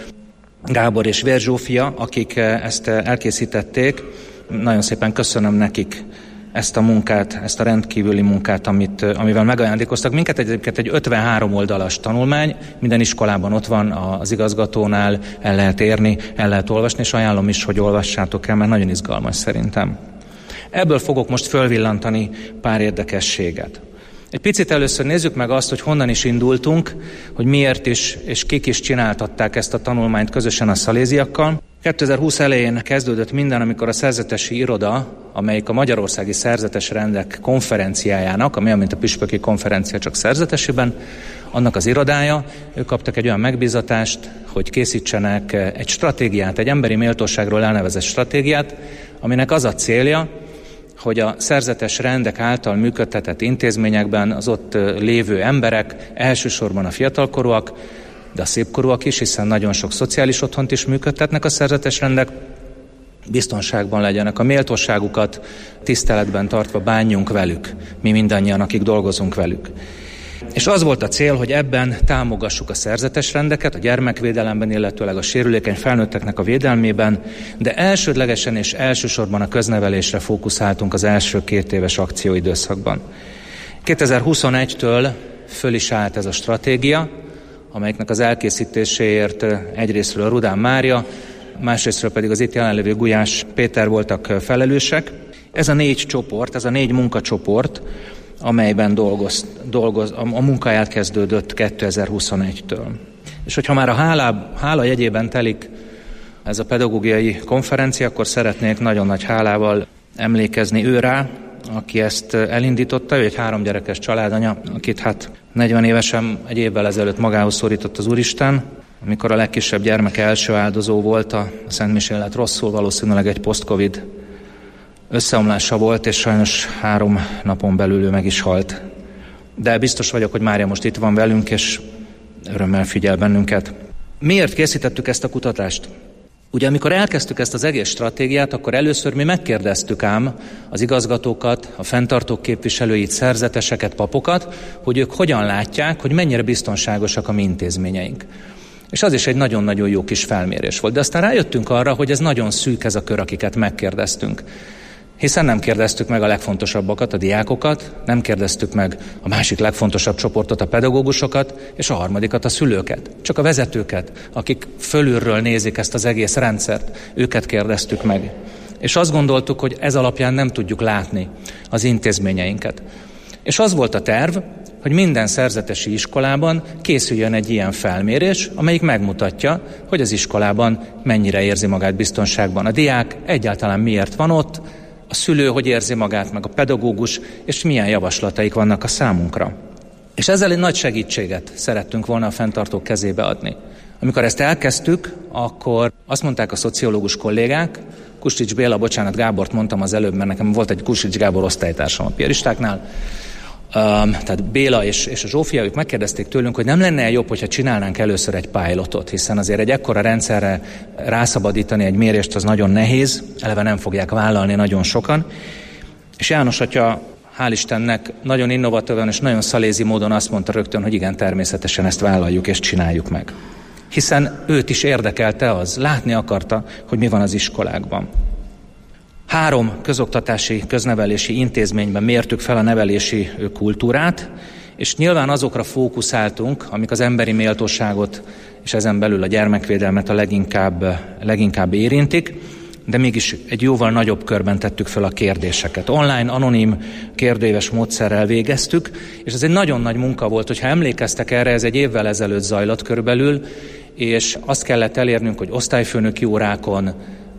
Gábor és Vér Zsófia, akik ezt elkészítették. Nagyon szépen köszönöm nekik ezt a munkát, ezt a rendkívüli munkát, amit, amivel megajándékoztak minket. Egyébként egy ötvenhárom oldalas tanulmány, minden iskolában ott van az igazgatónál, el lehet érni, el lehet olvasni, és ajánlom is, hogy olvassátok el, mert nagyon izgalmas szerintem. Ebből fogok most fölvillantani pár érdekességet. Egy picit először nézzük meg azt, hogy honnan is indultunk, hogy miért is és kik is csináltatták ezt a tanulmányt közösen a szaléziakkal. kétezer-húsz elején kezdődött minden, amikor a szerzetesi iroda, amelyik a Magyarországi Szerzetes Rendek konferenciájának, ami olyan, mint a püspöki konferencia, csak szerzetesiben, annak az irodája, ők kaptak egy olyan megbízatást, hogy készítsenek egy stratégiát, egy emberi méltóságról elnevezett stratégiát, aminek az a célja, hogy a szerzetes rendek által működtetett intézményekben az ott lévő emberek, elsősorban a fiatalkorúak, de a szépkorúak is, hiszen nagyon sok szociális otthont is működtetnek a szerzetes rendek, biztonságban legyenek, a méltóságukat tiszteletben tartva bánjunk velük, mi mindannyian, akik dolgozunk velük. És az volt a cél, hogy ebben támogassuk a szerzetes rendeket, a gyermekvédelemben, illetőleg a sérülékeny felnőtteknek a védelmében, de elsődlegesen és elsősorban a köznevelésre fókuszáltunk az első két éves akcióidőszakban. kétezer-huszonegytől föl is állt ez a stratégia, amelyiknek az elkészítéséért egyrészről Rudán Mária, másrészről pedig az itt jelenlévő Gulyás Péter voltak felelősek. Ez a négy csoport, ez a négy munkacsoport, amelyben dolgoz, dolgoz, a, a munka elkezdődött kétezer-huszonegytől. És hogyha már a hála, hála jegyében telik ez a pedagógiai konferencia, akkor szeretnék nagyon nagy hálával emlékezni ő rá, aki ezt elindította. Ő egy három gyerekes családanya, akit hát negyven évesen egy évvel ezelőtt magához szorított az Úristen, amikor a legkisebb gyermek első áldozó volt, a Szentmisén lett rosszul, valószínűleg egy post-covid összeomlása volt, és sajnos három napon belül ő meg is halt. De biztos vagyok, hogy Mária most itt van velünk, és örömmel figyel bennünket. Miért készítettük ezt a kutatást? Ugye amikor elkezdtük ezt az egész stratégiát, akkor először mi megkérdeztük ám az igazgatókat, a fenntartók képviselőit, szerzeteseket, papokat, hogy ők hogyan látják, hogy mennyire biztonságosak a mi intézményeink. És az is egy nagyon-nagyon jó kis felmérés volt. De aztán rájöttünk arra, hogy ez nagyon szűk ez a kör, akiket megkérdeztünk. Hiszen nem kérdeztük meg a legfontosabbakat, a diákokat, nem kérdeztük meg a másik legfontosabb csoportot, a pedagógusokat, és a harmadikat, a szülőket. Csak a vezetőket, akik fölülről nézik ezt az egész rendszert, őket kérdeztük meg. És azt gondoltuk, hogy ez alapján nem tudjuk látni az intézményeinket. És az volt a terv, hogy minden szerzetesi iskolában készüljön egy ilyen felmérés, amelyik megmutatja, hogy az iskolában mennyire érzi magát biztonságban a diák, egyáltalán miért van ott, a szülő hogy érzi magát, meg a pedagógus, és milyen javaslataik vannak a számunkra. És ezzel egy nagy segítséget szerettünk volna a fenntartók kezébe adni. Amikor ezt elkezdtük, akkor azt mondták a szociológus kollégák, Kustics Béla, bocsánat, Gábort mondtam az előbb, mert nekem volt egy Kustics Gábor osztálytársam a piaristáknál, Um, tehát Béla és, és a Zsófia, ők megkérdezték tőlünk, hogy nem lenne jobb, hogyha csinálnánk először egy pilotot, hiszen azért egy ekkora rendszerre rászabadítani egy mérést az nagyon nehéz, eleve nem fogják vállalni nagyon sokan. És János atya, hál' Istennek, nagyon innovatívan és nagyon szalézi módon azt mondta rögtön, hogy igen, természetesen ezt vállaljuk és csináljuk meg. Hiszen őt is érdekelte az, látni akarta, hogy mi van az iskolákban. Három közoktatási, köznevelési intézményben mértük fel a nevelési kultúrát, és nyilván azokra fókuszáltunk, amik az emberi méltóságot és ezen belül a gyermekvédelmet a leginkább, leginkább érintik, de mégis egy jóval nagyobb körben tettük fel a kérdéseket. Online, anonim kérdőíves módszerrel végeztük, és ez egy nagyon nagy munka volt, hogyha emlékeztek erre, ez egy évvel ezelőtt zajlott körülbelül, és azt kellett elérnünk, hogy osztályfőnöki órákon,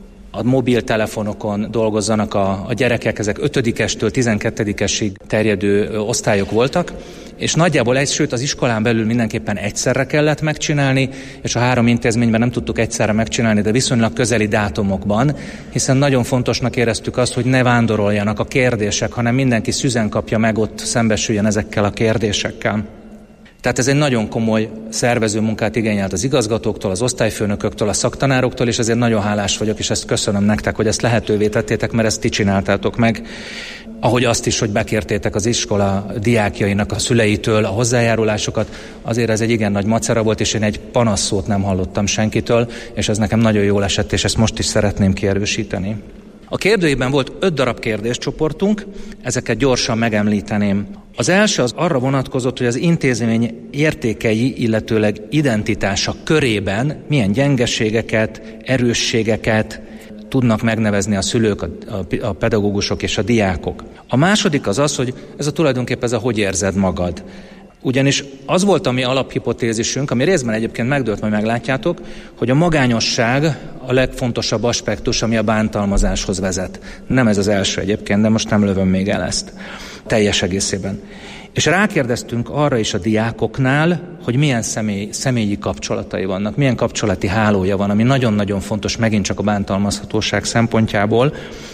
a mobiltelefonokon dolgozzanak a, a gyerekek, ezek ötödikestől tizenkettedikesig terjedő osztályok voltak, és nagyjából egy, sőt az iskolán belül mindenképpen egyszerre kellett megcsinálni, és a három intézményben nem tudtuk egyszerre megcsinálni, de viszonylag közeli dátumokban, hiszen nagyon fontosnak éreztük azt, hogy ne vándoroljanak a kérdések, hanem mindenki szüzen kapja meg, ott szembesüljen ezekkel a kérdésekkel. Tehát ez egy nagyon komoly szervező munkát igényelt az igazgatóktól, az osztályfőnököktől, a szaktanároktól, és ezért nagyon hálás vagyok, és ezt köszönöm nektek, hogy ezt lehetővé tettétek, mert ezt ti csináltátok meg. Ahogy azt is, hogy bekértétek az iskola diákjainak, a szüleitől a hozzájárulásokat, azért ez egy igen nagy macera volt, és én egy panaszszót nem hallottam senkitől, és ez nekem nagyon jól esett, és ezt most is szeretném kierősíteni. A kérdőjében volt öt darab kérdéscsoportunk, ezeket gyorsan megemlíteném. Az első az arra vonatkozott, hogy az intézmény értékei, illetőleg identitása körében milyen gyengeségeket, erősségeket tudnak megnevezni a szülők, a, a pedagógusok és a diákok. A második az az, hogy ez a tulajdonképpen ez a hogy érzed magad. Ugyanis az volt a mi alaphipotézisünk, ami részben egyébként megdőlt, majd meglátjátok, hogy a magányosság a legfontosabb aspektus, ami a bántalmazáshoz vezet. Nem ez az első egyébként, de most nem lövöm még el ezt teljes egészében. És rákérdeztünk arra is a diákoknál, hogy milyen személy, személyi kapcsolatai vannak, milyen kapcsolati hálója van, ami nagyon-nagyon fontos megint csak a bántalmazhatóság szempontjából.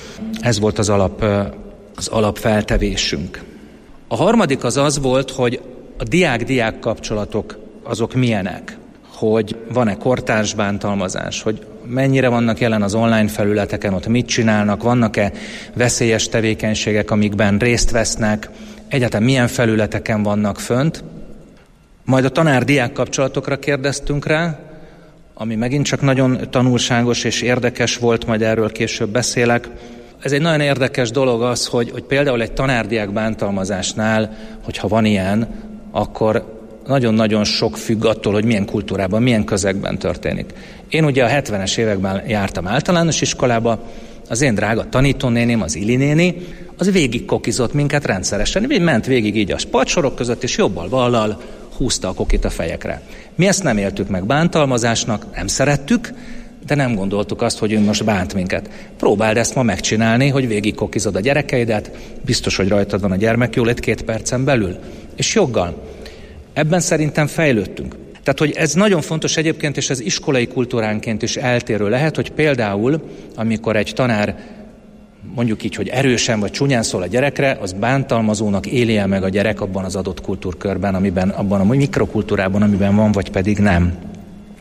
Ez volt az alap, az alapfeltevésünk. A harmadik az az volt, hogy a diák-diák kapcsolatok azok milyenek, hogy van-e kortárs bántalmazás, hogy mennyire vannak jelen az online felületeken, ott mit csinálnak, vannak-e veszélyes tevékenységek, amikben részt vesznek, egyáltalán milyen felületeken vannak fönt. Majd a tanár-diák kapcsolatokra kérdeztünk rá, ami megint csak nagyon tanulságos és érdekes volt, majd erről később beszélek. Ez egy nagyon érdekes dolog az, hogy, hogy például egy tanár-diák bántalmazásnál, hogyha van ilyen, akkor nagyon-nagyon sok függ attól, hogy milyen kultúrában, milyen közegben történik. Én ugye a hetvenes években jártam általános iskolába, az én drága tanítónéném, az Ili néni, az végig kokizott minket rendszeresen, így ment végig így a padsorok között, és jobbal-ballal húzta a kokit a fejekre. Mi ezt nem éltük meg bántalmazásnak, nem szerettük, de nem gondoltuk azt, hogy ő most bánt minket. Próbáld ezt ma megcsinálni, hogy végig kokizod a gyerekeidet, biztos, hogy rajtad van a gyermekjólét két percen belül. És joggal. Ebben szerintem fejlődtünk. Tehát, hogy ez nagyon fontos egyébként, és ez iskolai kultúránként is eltérő lehet, hogy például, amikor egy tanár mondjuk így, hogy erősen vagy csúnyán szól a gyerekre, az bántalmazónak éli el meg a gyerek abban az adott kultúrkörben, amiben, abban a mikrokultúrában, amiben van, vagy pedig nem.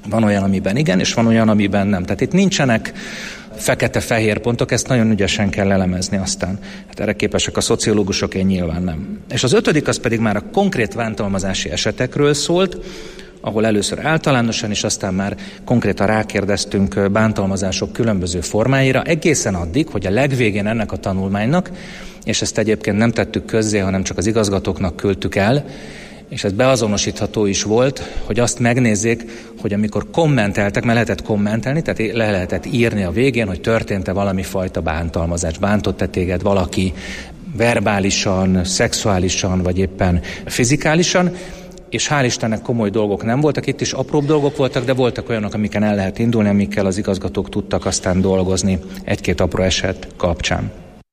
Van olyan, amiben igen, és van olyan, amiben nem. Tehát itt nincsenek fekete-fehér pontok, ezt nagyon ügyesen kell elemezni aztán. Hát erre képesek a szociológusok, én nyilván nem. És az ötödik az pedig már a konkrét bántalmazási esetekről szólt, ahol először általánosan, és aztán már konkrétan rákérdeztünk bántalmazások különböző formáira, egészen addig, hogy a legvégén ennek a tanulmánynak, és ezt egyébként nem tettük közzé, hanem csak az igazgatóknak küldtük el, és ez beazonosítható is volt, hogy azt megnézzék, hogy amikor kommenteltek, mert lehetett kommentelni, tehát le lehetett írni a végén, hogy történt-e valami fajta bántalmazás, bántott-e téged valaki verbálisan, szexuálisan, vagy éppen fizikálisan, és hál' Istennek komoly dolgok nem voltak, itt is apróbb dolgok voltak, de voltak olyanok, amiken el lehet indulni, amikkel az igazgatók tudtak aztán dolgozni egy-két apró eset kapcsán.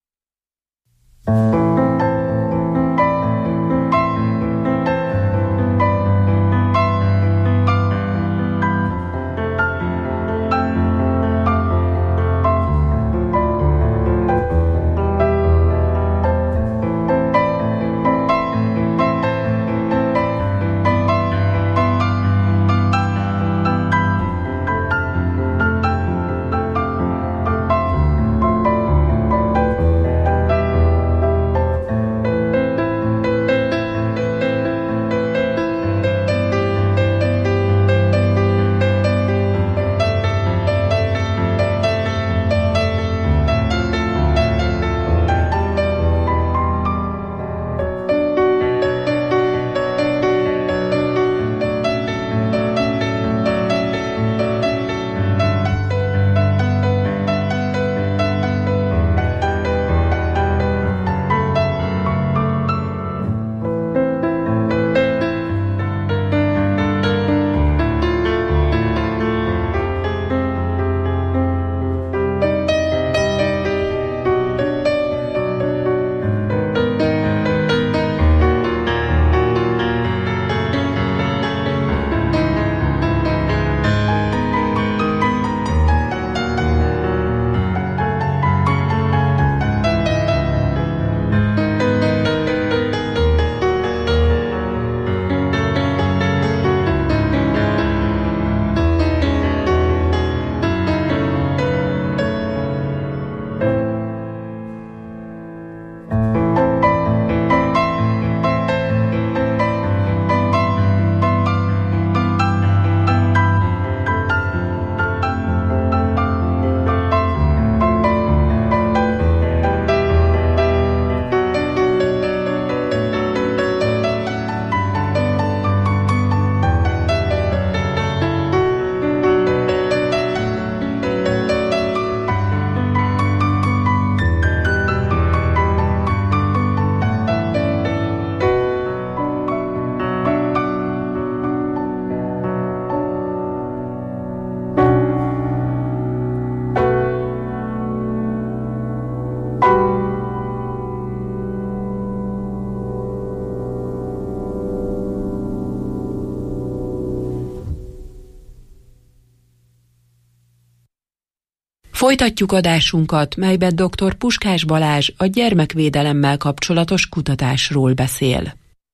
Folytatjuk adásunkat, melyben dr. Puskás Balázs a gyermekvédelemmel kapcsolatos kutatásról beszél.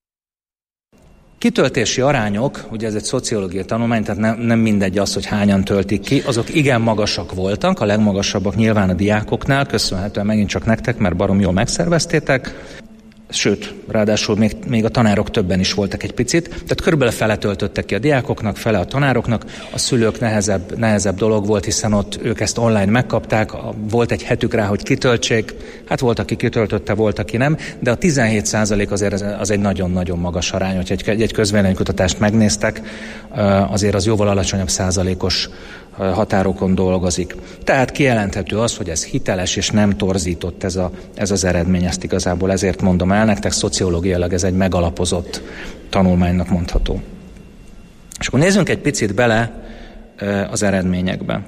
Kitöltési arányok, ugye ez egy szociológiai tanulmány, tehát nem, nem mindegy az, hogy hányan töltik ki, azok igen magasak voltak, a legmagasabbak nyilván a diákoknál, köszönhetően megint csak nektek, mert barom jól megszerveztétek. Sőt, ráadásul még, még a tanárok többen is voltak egy picit, tehát körülbelül fele töltöttek ki a diákoknak, fele a tanároknak, a szülők nehezebb, nehezebb dolog volt, hiszen ott ők ezt online megkapták, volt egy hetük rá, hogy kitöltsék, hát volt, aki kitöltötte, volt, aki nem, de a tizenhét százalék azért az egy nagyon-nagyon magas arány, hogyha egy, egy közvéleménykutatást megnéztek, azért az jóval alacsonyabb százalékos határokon dolgozik. Tehát kijelenthető az, hogy ez hiteles és nem torzított ez, a, ez az eredmény, ezt igazából ezért mondom el nektek, szociológiailag ez egy megalapozott tanulmánynak mondható. És akkor nézzünk egy picit bele az eredményekbe.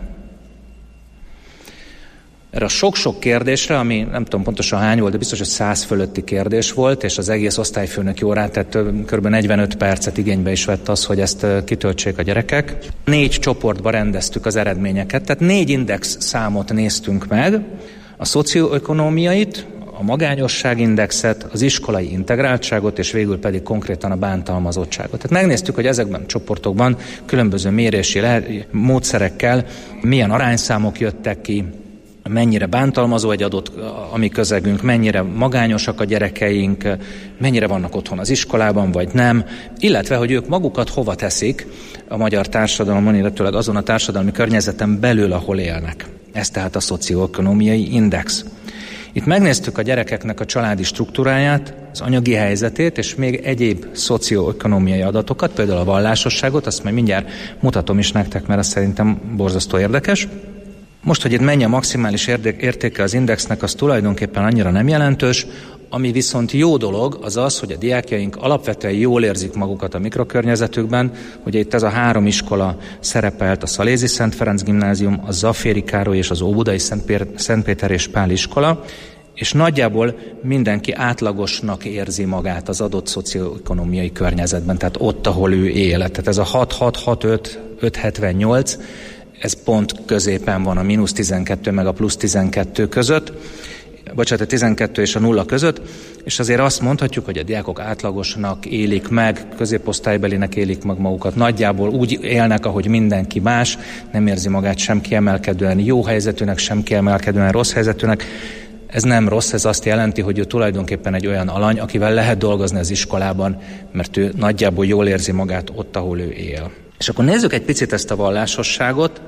Erre a sok-sok kérdésre, ami nem tudom pontosan hány volt, de biztos, hogy száz fölötti kérdés volt, és az egész osztályfőnöki órát, tehát kb. negyvenöt percet igénybe is vett az, hogy ezt kitöltsék a gyerekek. Négy csoportba rendeztük az eredményeket, tehát négy index számot néztünk meg, a szocioökonómiait, a magányosságindexet, az iskolai integráltságot, és végül pedig konkrétan a bántalmazottságot. Tehát megnéztük, hogy ezekben a csoportokban különböző mérési lehet, módszerekkel milyen arányszámok jöttek ki, mennyire bántalmazó egy adott a mi közegünk, mennyire magányosak a gyerekeink, mennyire vannak otthon az iskolában, vagy nem, illetve, hogy ők magukat hova teszik a magyar társadalomon, illetőleg azon a társadalmi környezeten belül, ahol élnek. Ez tehát a szocioökonómiai index. Itt megnéztük a gyerekeknek a családi struktúráját, az anyagi helyzetét, és még egyéb szocioökonómiai adatokat, például a vallásosságot, azt majd mindjárt mutatom is nektek, mert az szerintem borzasztó érdekes. Most, hogy itt mennyi a maximális értéke az indexnek, az tulajdonképpen annyira nem jelentős, ami viszont jó dolog, az az, hogy a diákjaink alapvetően jól érzik magukat a mikrokörnyezetükben. Ugye itt ez a három iskola szerepelt, a Szalézi Szent Ferenc Gimnázium, a Zafféri Károly és az Óbudai Szent Péter és Pál iskola, és nagyjából mindenki átlagosnak érzi magát az adott szocioökonómiai környezetben, tehát ott, ahol ő él. Tehát ez a hat hat hat öt öt hetvennyolc, ez pont középen van a mínusz tizenkettő meg a plusz tizenkettő között, bocsánat, a tizenkettő és a nulla között, és azért azt mondhatjuk, hogy a diákok átlagosnak élik meg, középosztálybelinek élik meg magukat, nagyjából úgy élnek, ahogy mindenki más, nem érzi magát sem kiemelkedően jó helyzetűnek, sem kiemelkedően rossz helyzetűnek. Ez nem rossz, ez azt jelenti, hogy ő tulajdonképpen egy olyan alany, akivel lehet dolgozni az iskolában, mert ő nagyjából jól érzi magát ott, ahol ő él. És akkor nézzük egy picit ezt a vallásosságot,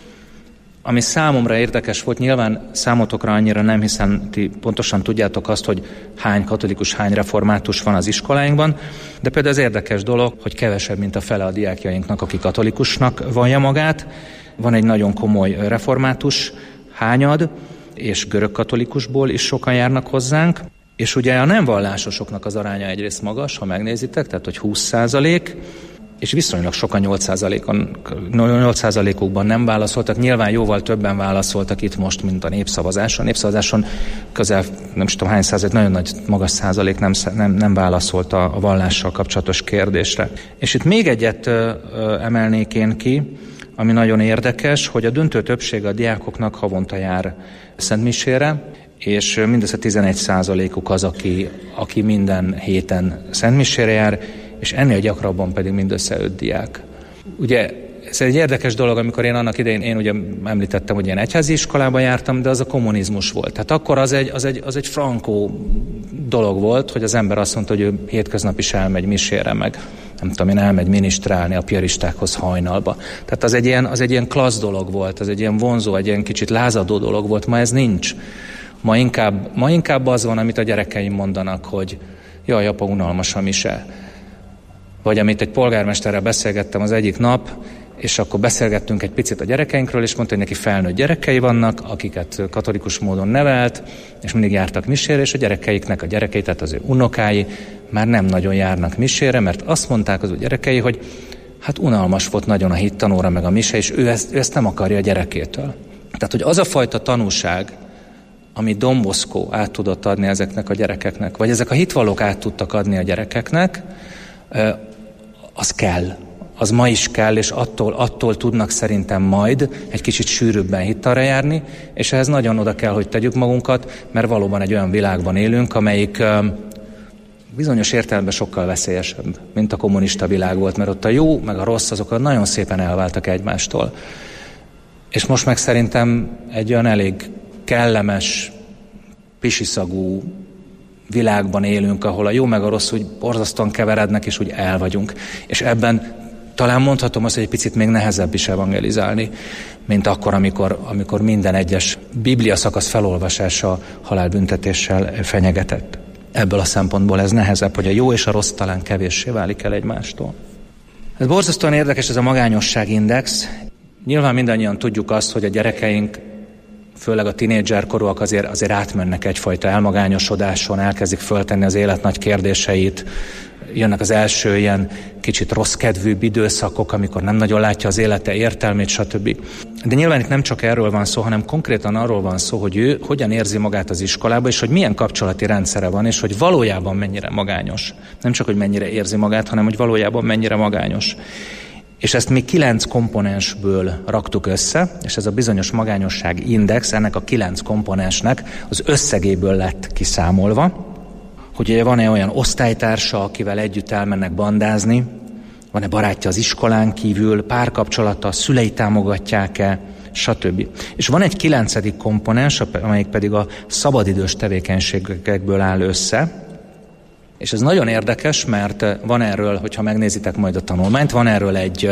ami számomra érdekes volt, nyilván számotokra annyira nem, hiszen ti pontosan tudjátok azt, hogy hány katolikus, hány református van az iskoláinkban, de például az érdekes dolog, hogy kevesebb, mint a fele a diákjainknak, aki katolikusnak vallja magát. Van egy nagyon komoly református hányad, és görögkatolikusból is sokan járnak hozzánk, és ugye a nem vallásosoknak az aránya egyrészt magas, ha megnézitek, tehát hogy húsz százalék, és viszonylag sokan nyolc százalékon, nyolc százalékukban nem válaszoltak. Nyilván jóval többen válaszoltak itt most, mint a népszavazáson. A népszavazáson közel, nem tudom hány százalék, nagyon nagy, magas százalék nem, nem, nem válaszolt a, a vallással kapcsolatos kérdésre. És itt még egyet ö, ö, emelnék én ki, ami nagyon érdekes, hogy a döntő többsége a diákoknak havonta jár szentmisére, és mindössze tizenegy százalékuk az, aki, aki minden héten szentmisére jár, és ennél gyakrabban pedig mindössze öt diák. Ugye ez egy érdekes dolog, amikor én annak idején, én ugye említettem, hogy ilyen egyházi iskolába jártam, de az a kommunizmus volt. Tehát akkor az egy, az egy, az egy frankó dolog volt, hogy az ember azt mondta, hogy ő hétköznap is elmegy misére, meg nem tudom én, elmegy minisztrálni a piaristákhoz hajnalba. Tehát az egy ilyen, az egy ilyen klassz dolog volt, az egy ilyen vonzó, egy ilyen kicsit lázadó dolog volt, ma ez nincs. Ma inkább, ma inkább az van, amit a gyerekeim mondanak, hogy jaj, apa, unalmas a mise. Vagy amit egy polgármesterrel beszélgettem az egyik nap, és akkor beszélgettünk egy picit a gyerekeinkről, és mondta, hogy neki felnőtt gyerekei vannak, akiket katolikus módon nevelt, és mindig jártak misére, és a gyerekeiknek a gyerekei, tehát az ő unokái már nem nagyon járnak misére, mert azt mondták az ő gyerekei, hogy hát unalmas volt nagyon a hittanóra meg a mise, és ő ezt, ő ezt nem akarja a gyerekétől. Tehát, hogy az a fajta tanúság, amit Don Bosco át tudott adni ezeknek a gyerekeknek, vagy ezek a hitvallók át tudtak adni a gyerekeknek, az kell. Az ma is kell, és attól, attól tudnak szerintem majd egy kicsit sűrűbben hittalra járni, és ehhez nagyon oda kell, hogy tegyük magunkat, mert valóban egy olyan világban élünk, amelyik bizonyos értelemben sokkal veszélyesebb, mint a kommunista világ volt, mert ott a jó meg a rossz azok nagyon szépen elváltak egymástól. És most meg szerintem egy olyan elég kellemes, pisiszagú világban élünk, ahol a jó meg a rossz úgy borzasztóan keverednek, és úgy el vagyunk. És ebben talán mondhatom azt, hogy egy picit még nehezebb is evangelizálni, mint akkor, amikor, amikor minden egyes Biblia szakasz felolvasása halálbüntetéssel fenyegetett. Ebből a szempontból ez nehezebb, hogy a jó és a rossz talán kevéssé válik el egymástól. Ez borzasztóan érdekes, ez a magányosságindex. Nyilván mindannyian tudjuk azt, hogy a gyerekeink, főleg a tinédzser korúak azért, azért átmennek egyfajta elmagányosodáson, elkezdik föltenni az élet nagy kérdéseit, jönnek az első ilyen kicsit rossz kedvűbb időszakok, amikor nem nagyon látja az élete értelmét, stb. De nyilván itt nem csak erről van szó, hanem konkrétan arról van szó, hogy ő hogyan érzi magát az iskolában, és hogy milyen kapcsolati rendszere van, és hogy valójában mennyire magányos. Nem csak, hogy mennyire érzi magát, hanem hogy valójában mennyire magányos. És ezt mi kilenc komponensből raktuk össze, és ez a bizonyos magányosság index ennek a kilenc komponensnek az összegéből lett kiszámolva, hogy ugye van-e olyan osztálytársa, akivel együtt elmennek bandázni, van-e barátja az iskolán kívül, párkapcsolata, szülei támogatják-e, stb. És van egy kilencedik komponens, amelyik pedig a szabadidős tevékenységekből áll össze, és ez nagyon érdekes, mert van erről, hogyha megnézitek majd a tanulmányt, van erről egy,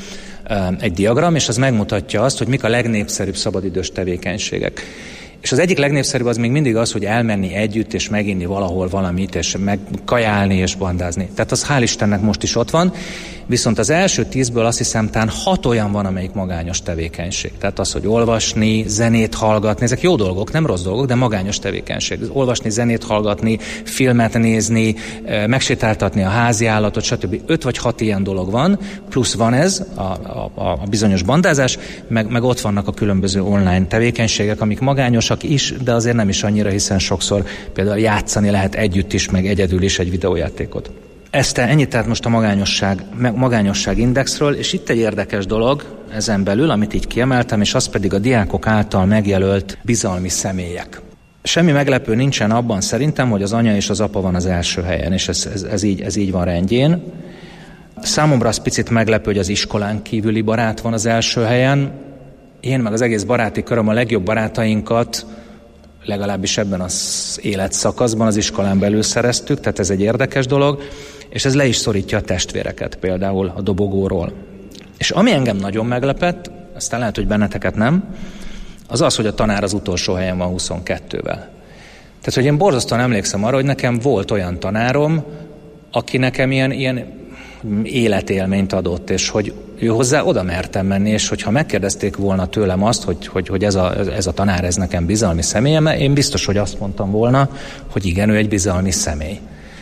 egy diagram, és az megmutatja azt, hogy mik a legnépszerűbb szabadidős tevékenységek. És az egyik legnépszerűbb az még mindig az, hogy elmenni együtt, és meginni valahol valamit, és megkajálni, és bandázni. Tehát az hál' Istennek most is ott van, viszont az első tízből azt hiszem tán hat olyan van, amelyik magányos tevékenység. Tehát az, hogy olvasni, zenét hallgatni, ezek jó dolgok, nem rossz dolgok, de magányos tevékenység. Olvasni, zenét hallgatni, filmet nézni, megsétáltatni a háziállatot, stb. Öt vagy hat ilyen dolog van, plusz van ez, a, a, a bizonyos bandázás, meg, meg ott vannak a különböző online tevékenységek, amik magányosak is, de azért nem is annyira, hiszen sokszor például játszani lehet együtt is, meg egyedül is egy videójátékot. Ezt ennyit tehát most a magányosság, magányosság indexről, és itt egy érdekes dolog ezen belül, amit így kiemeltem, és az pedig a diákok által megjelölt bizalmi személyek. Semmi meglepő nincsen abban szerintem, hogy az anya és az apa van az első helyen, és ez, ez, ez, így, ez így van rendjén. Számomra az picit meglepő, hogy az iskolán kívüli barát van az első helyen. Én meg az egész baráti köröm a legjobb barátainkat legalábbis ebben az életszakaszban az iskolán belül szereztük, tehát ez egy érdekes dolog, és ez le is szorítja a testvéreket például a dobogóról. És ami engem nagyon meglepett, aztán lehet, hogy benneteket nem, az az, hogy a tanár az utolsó helyen van huszonkettővel. Tehát, hogy én borzasztóan emlékszem arra, hogy nekem volt olyan tanárom, aki nekem ilyen, ilyen életélményt adott, és hogy ő hozzá oda mertem menni, és hogyha megkérdezték volna tőlem azt, hogy, hogy, hogy ez, a, ez a tanár, ez nekem bizalmi személyem, én biztos, hogy azt mondtam volna, hogy igen, ő egy bizalmi személy.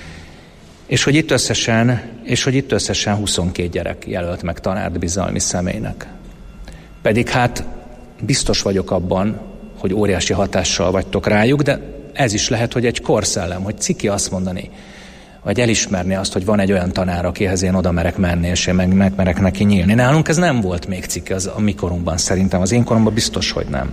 És hogy itt összesen, és hogy itt összesen huszonkét gyerek jelölt meg tanárt bizalmi személynek. Pedig hát biztos vagyok abban, hogy óriási hatással vagytok rájuk, de ez is lehet, hogy egy korszellem, hogy ciki azt mondani, vagy elismerni azt, hogy van egy olyan tanár, akihez én oda merek menni, és én meg, meg merek neki nyílni. Nálunk ez nem volt még ciki az a mi korunkban, szerintem. Az én koromban biztos, hogy nem.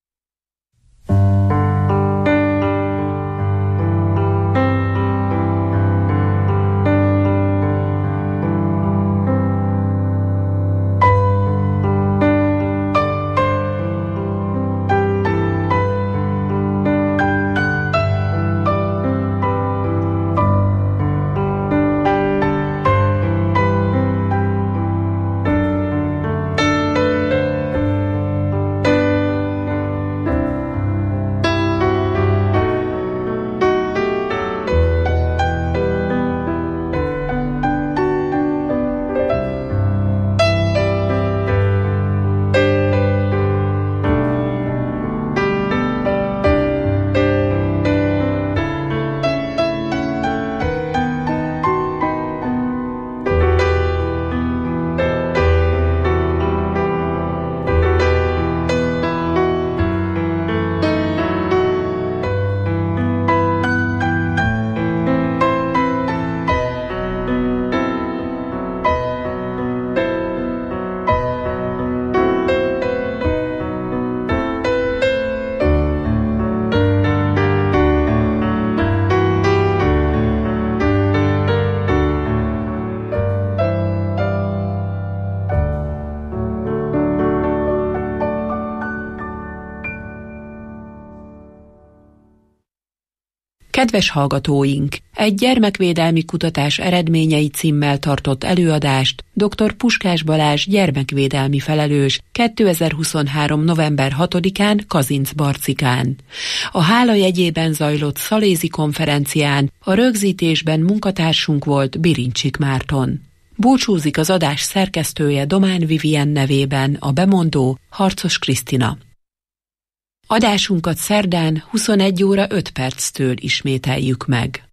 Kedves hallgatóink! Egy gyermekvédelmi kutatás eredményei címmel tartott előadást dr. Puskás Balázs gyermekvédelmi felelős kétezer-huszonhárom. november hatodikán Kazincbarcikán. A hála jegyében zajlott szalézi konferencián a rögzítésben munkatársunk volt Birincsik Márton. Búcsúzik az adás szerkesztője Domán Vivien nevében a bemondó Harcos Krisztina. Adásunkat szerdán huszonegy óra öt perctől ismételjük meg.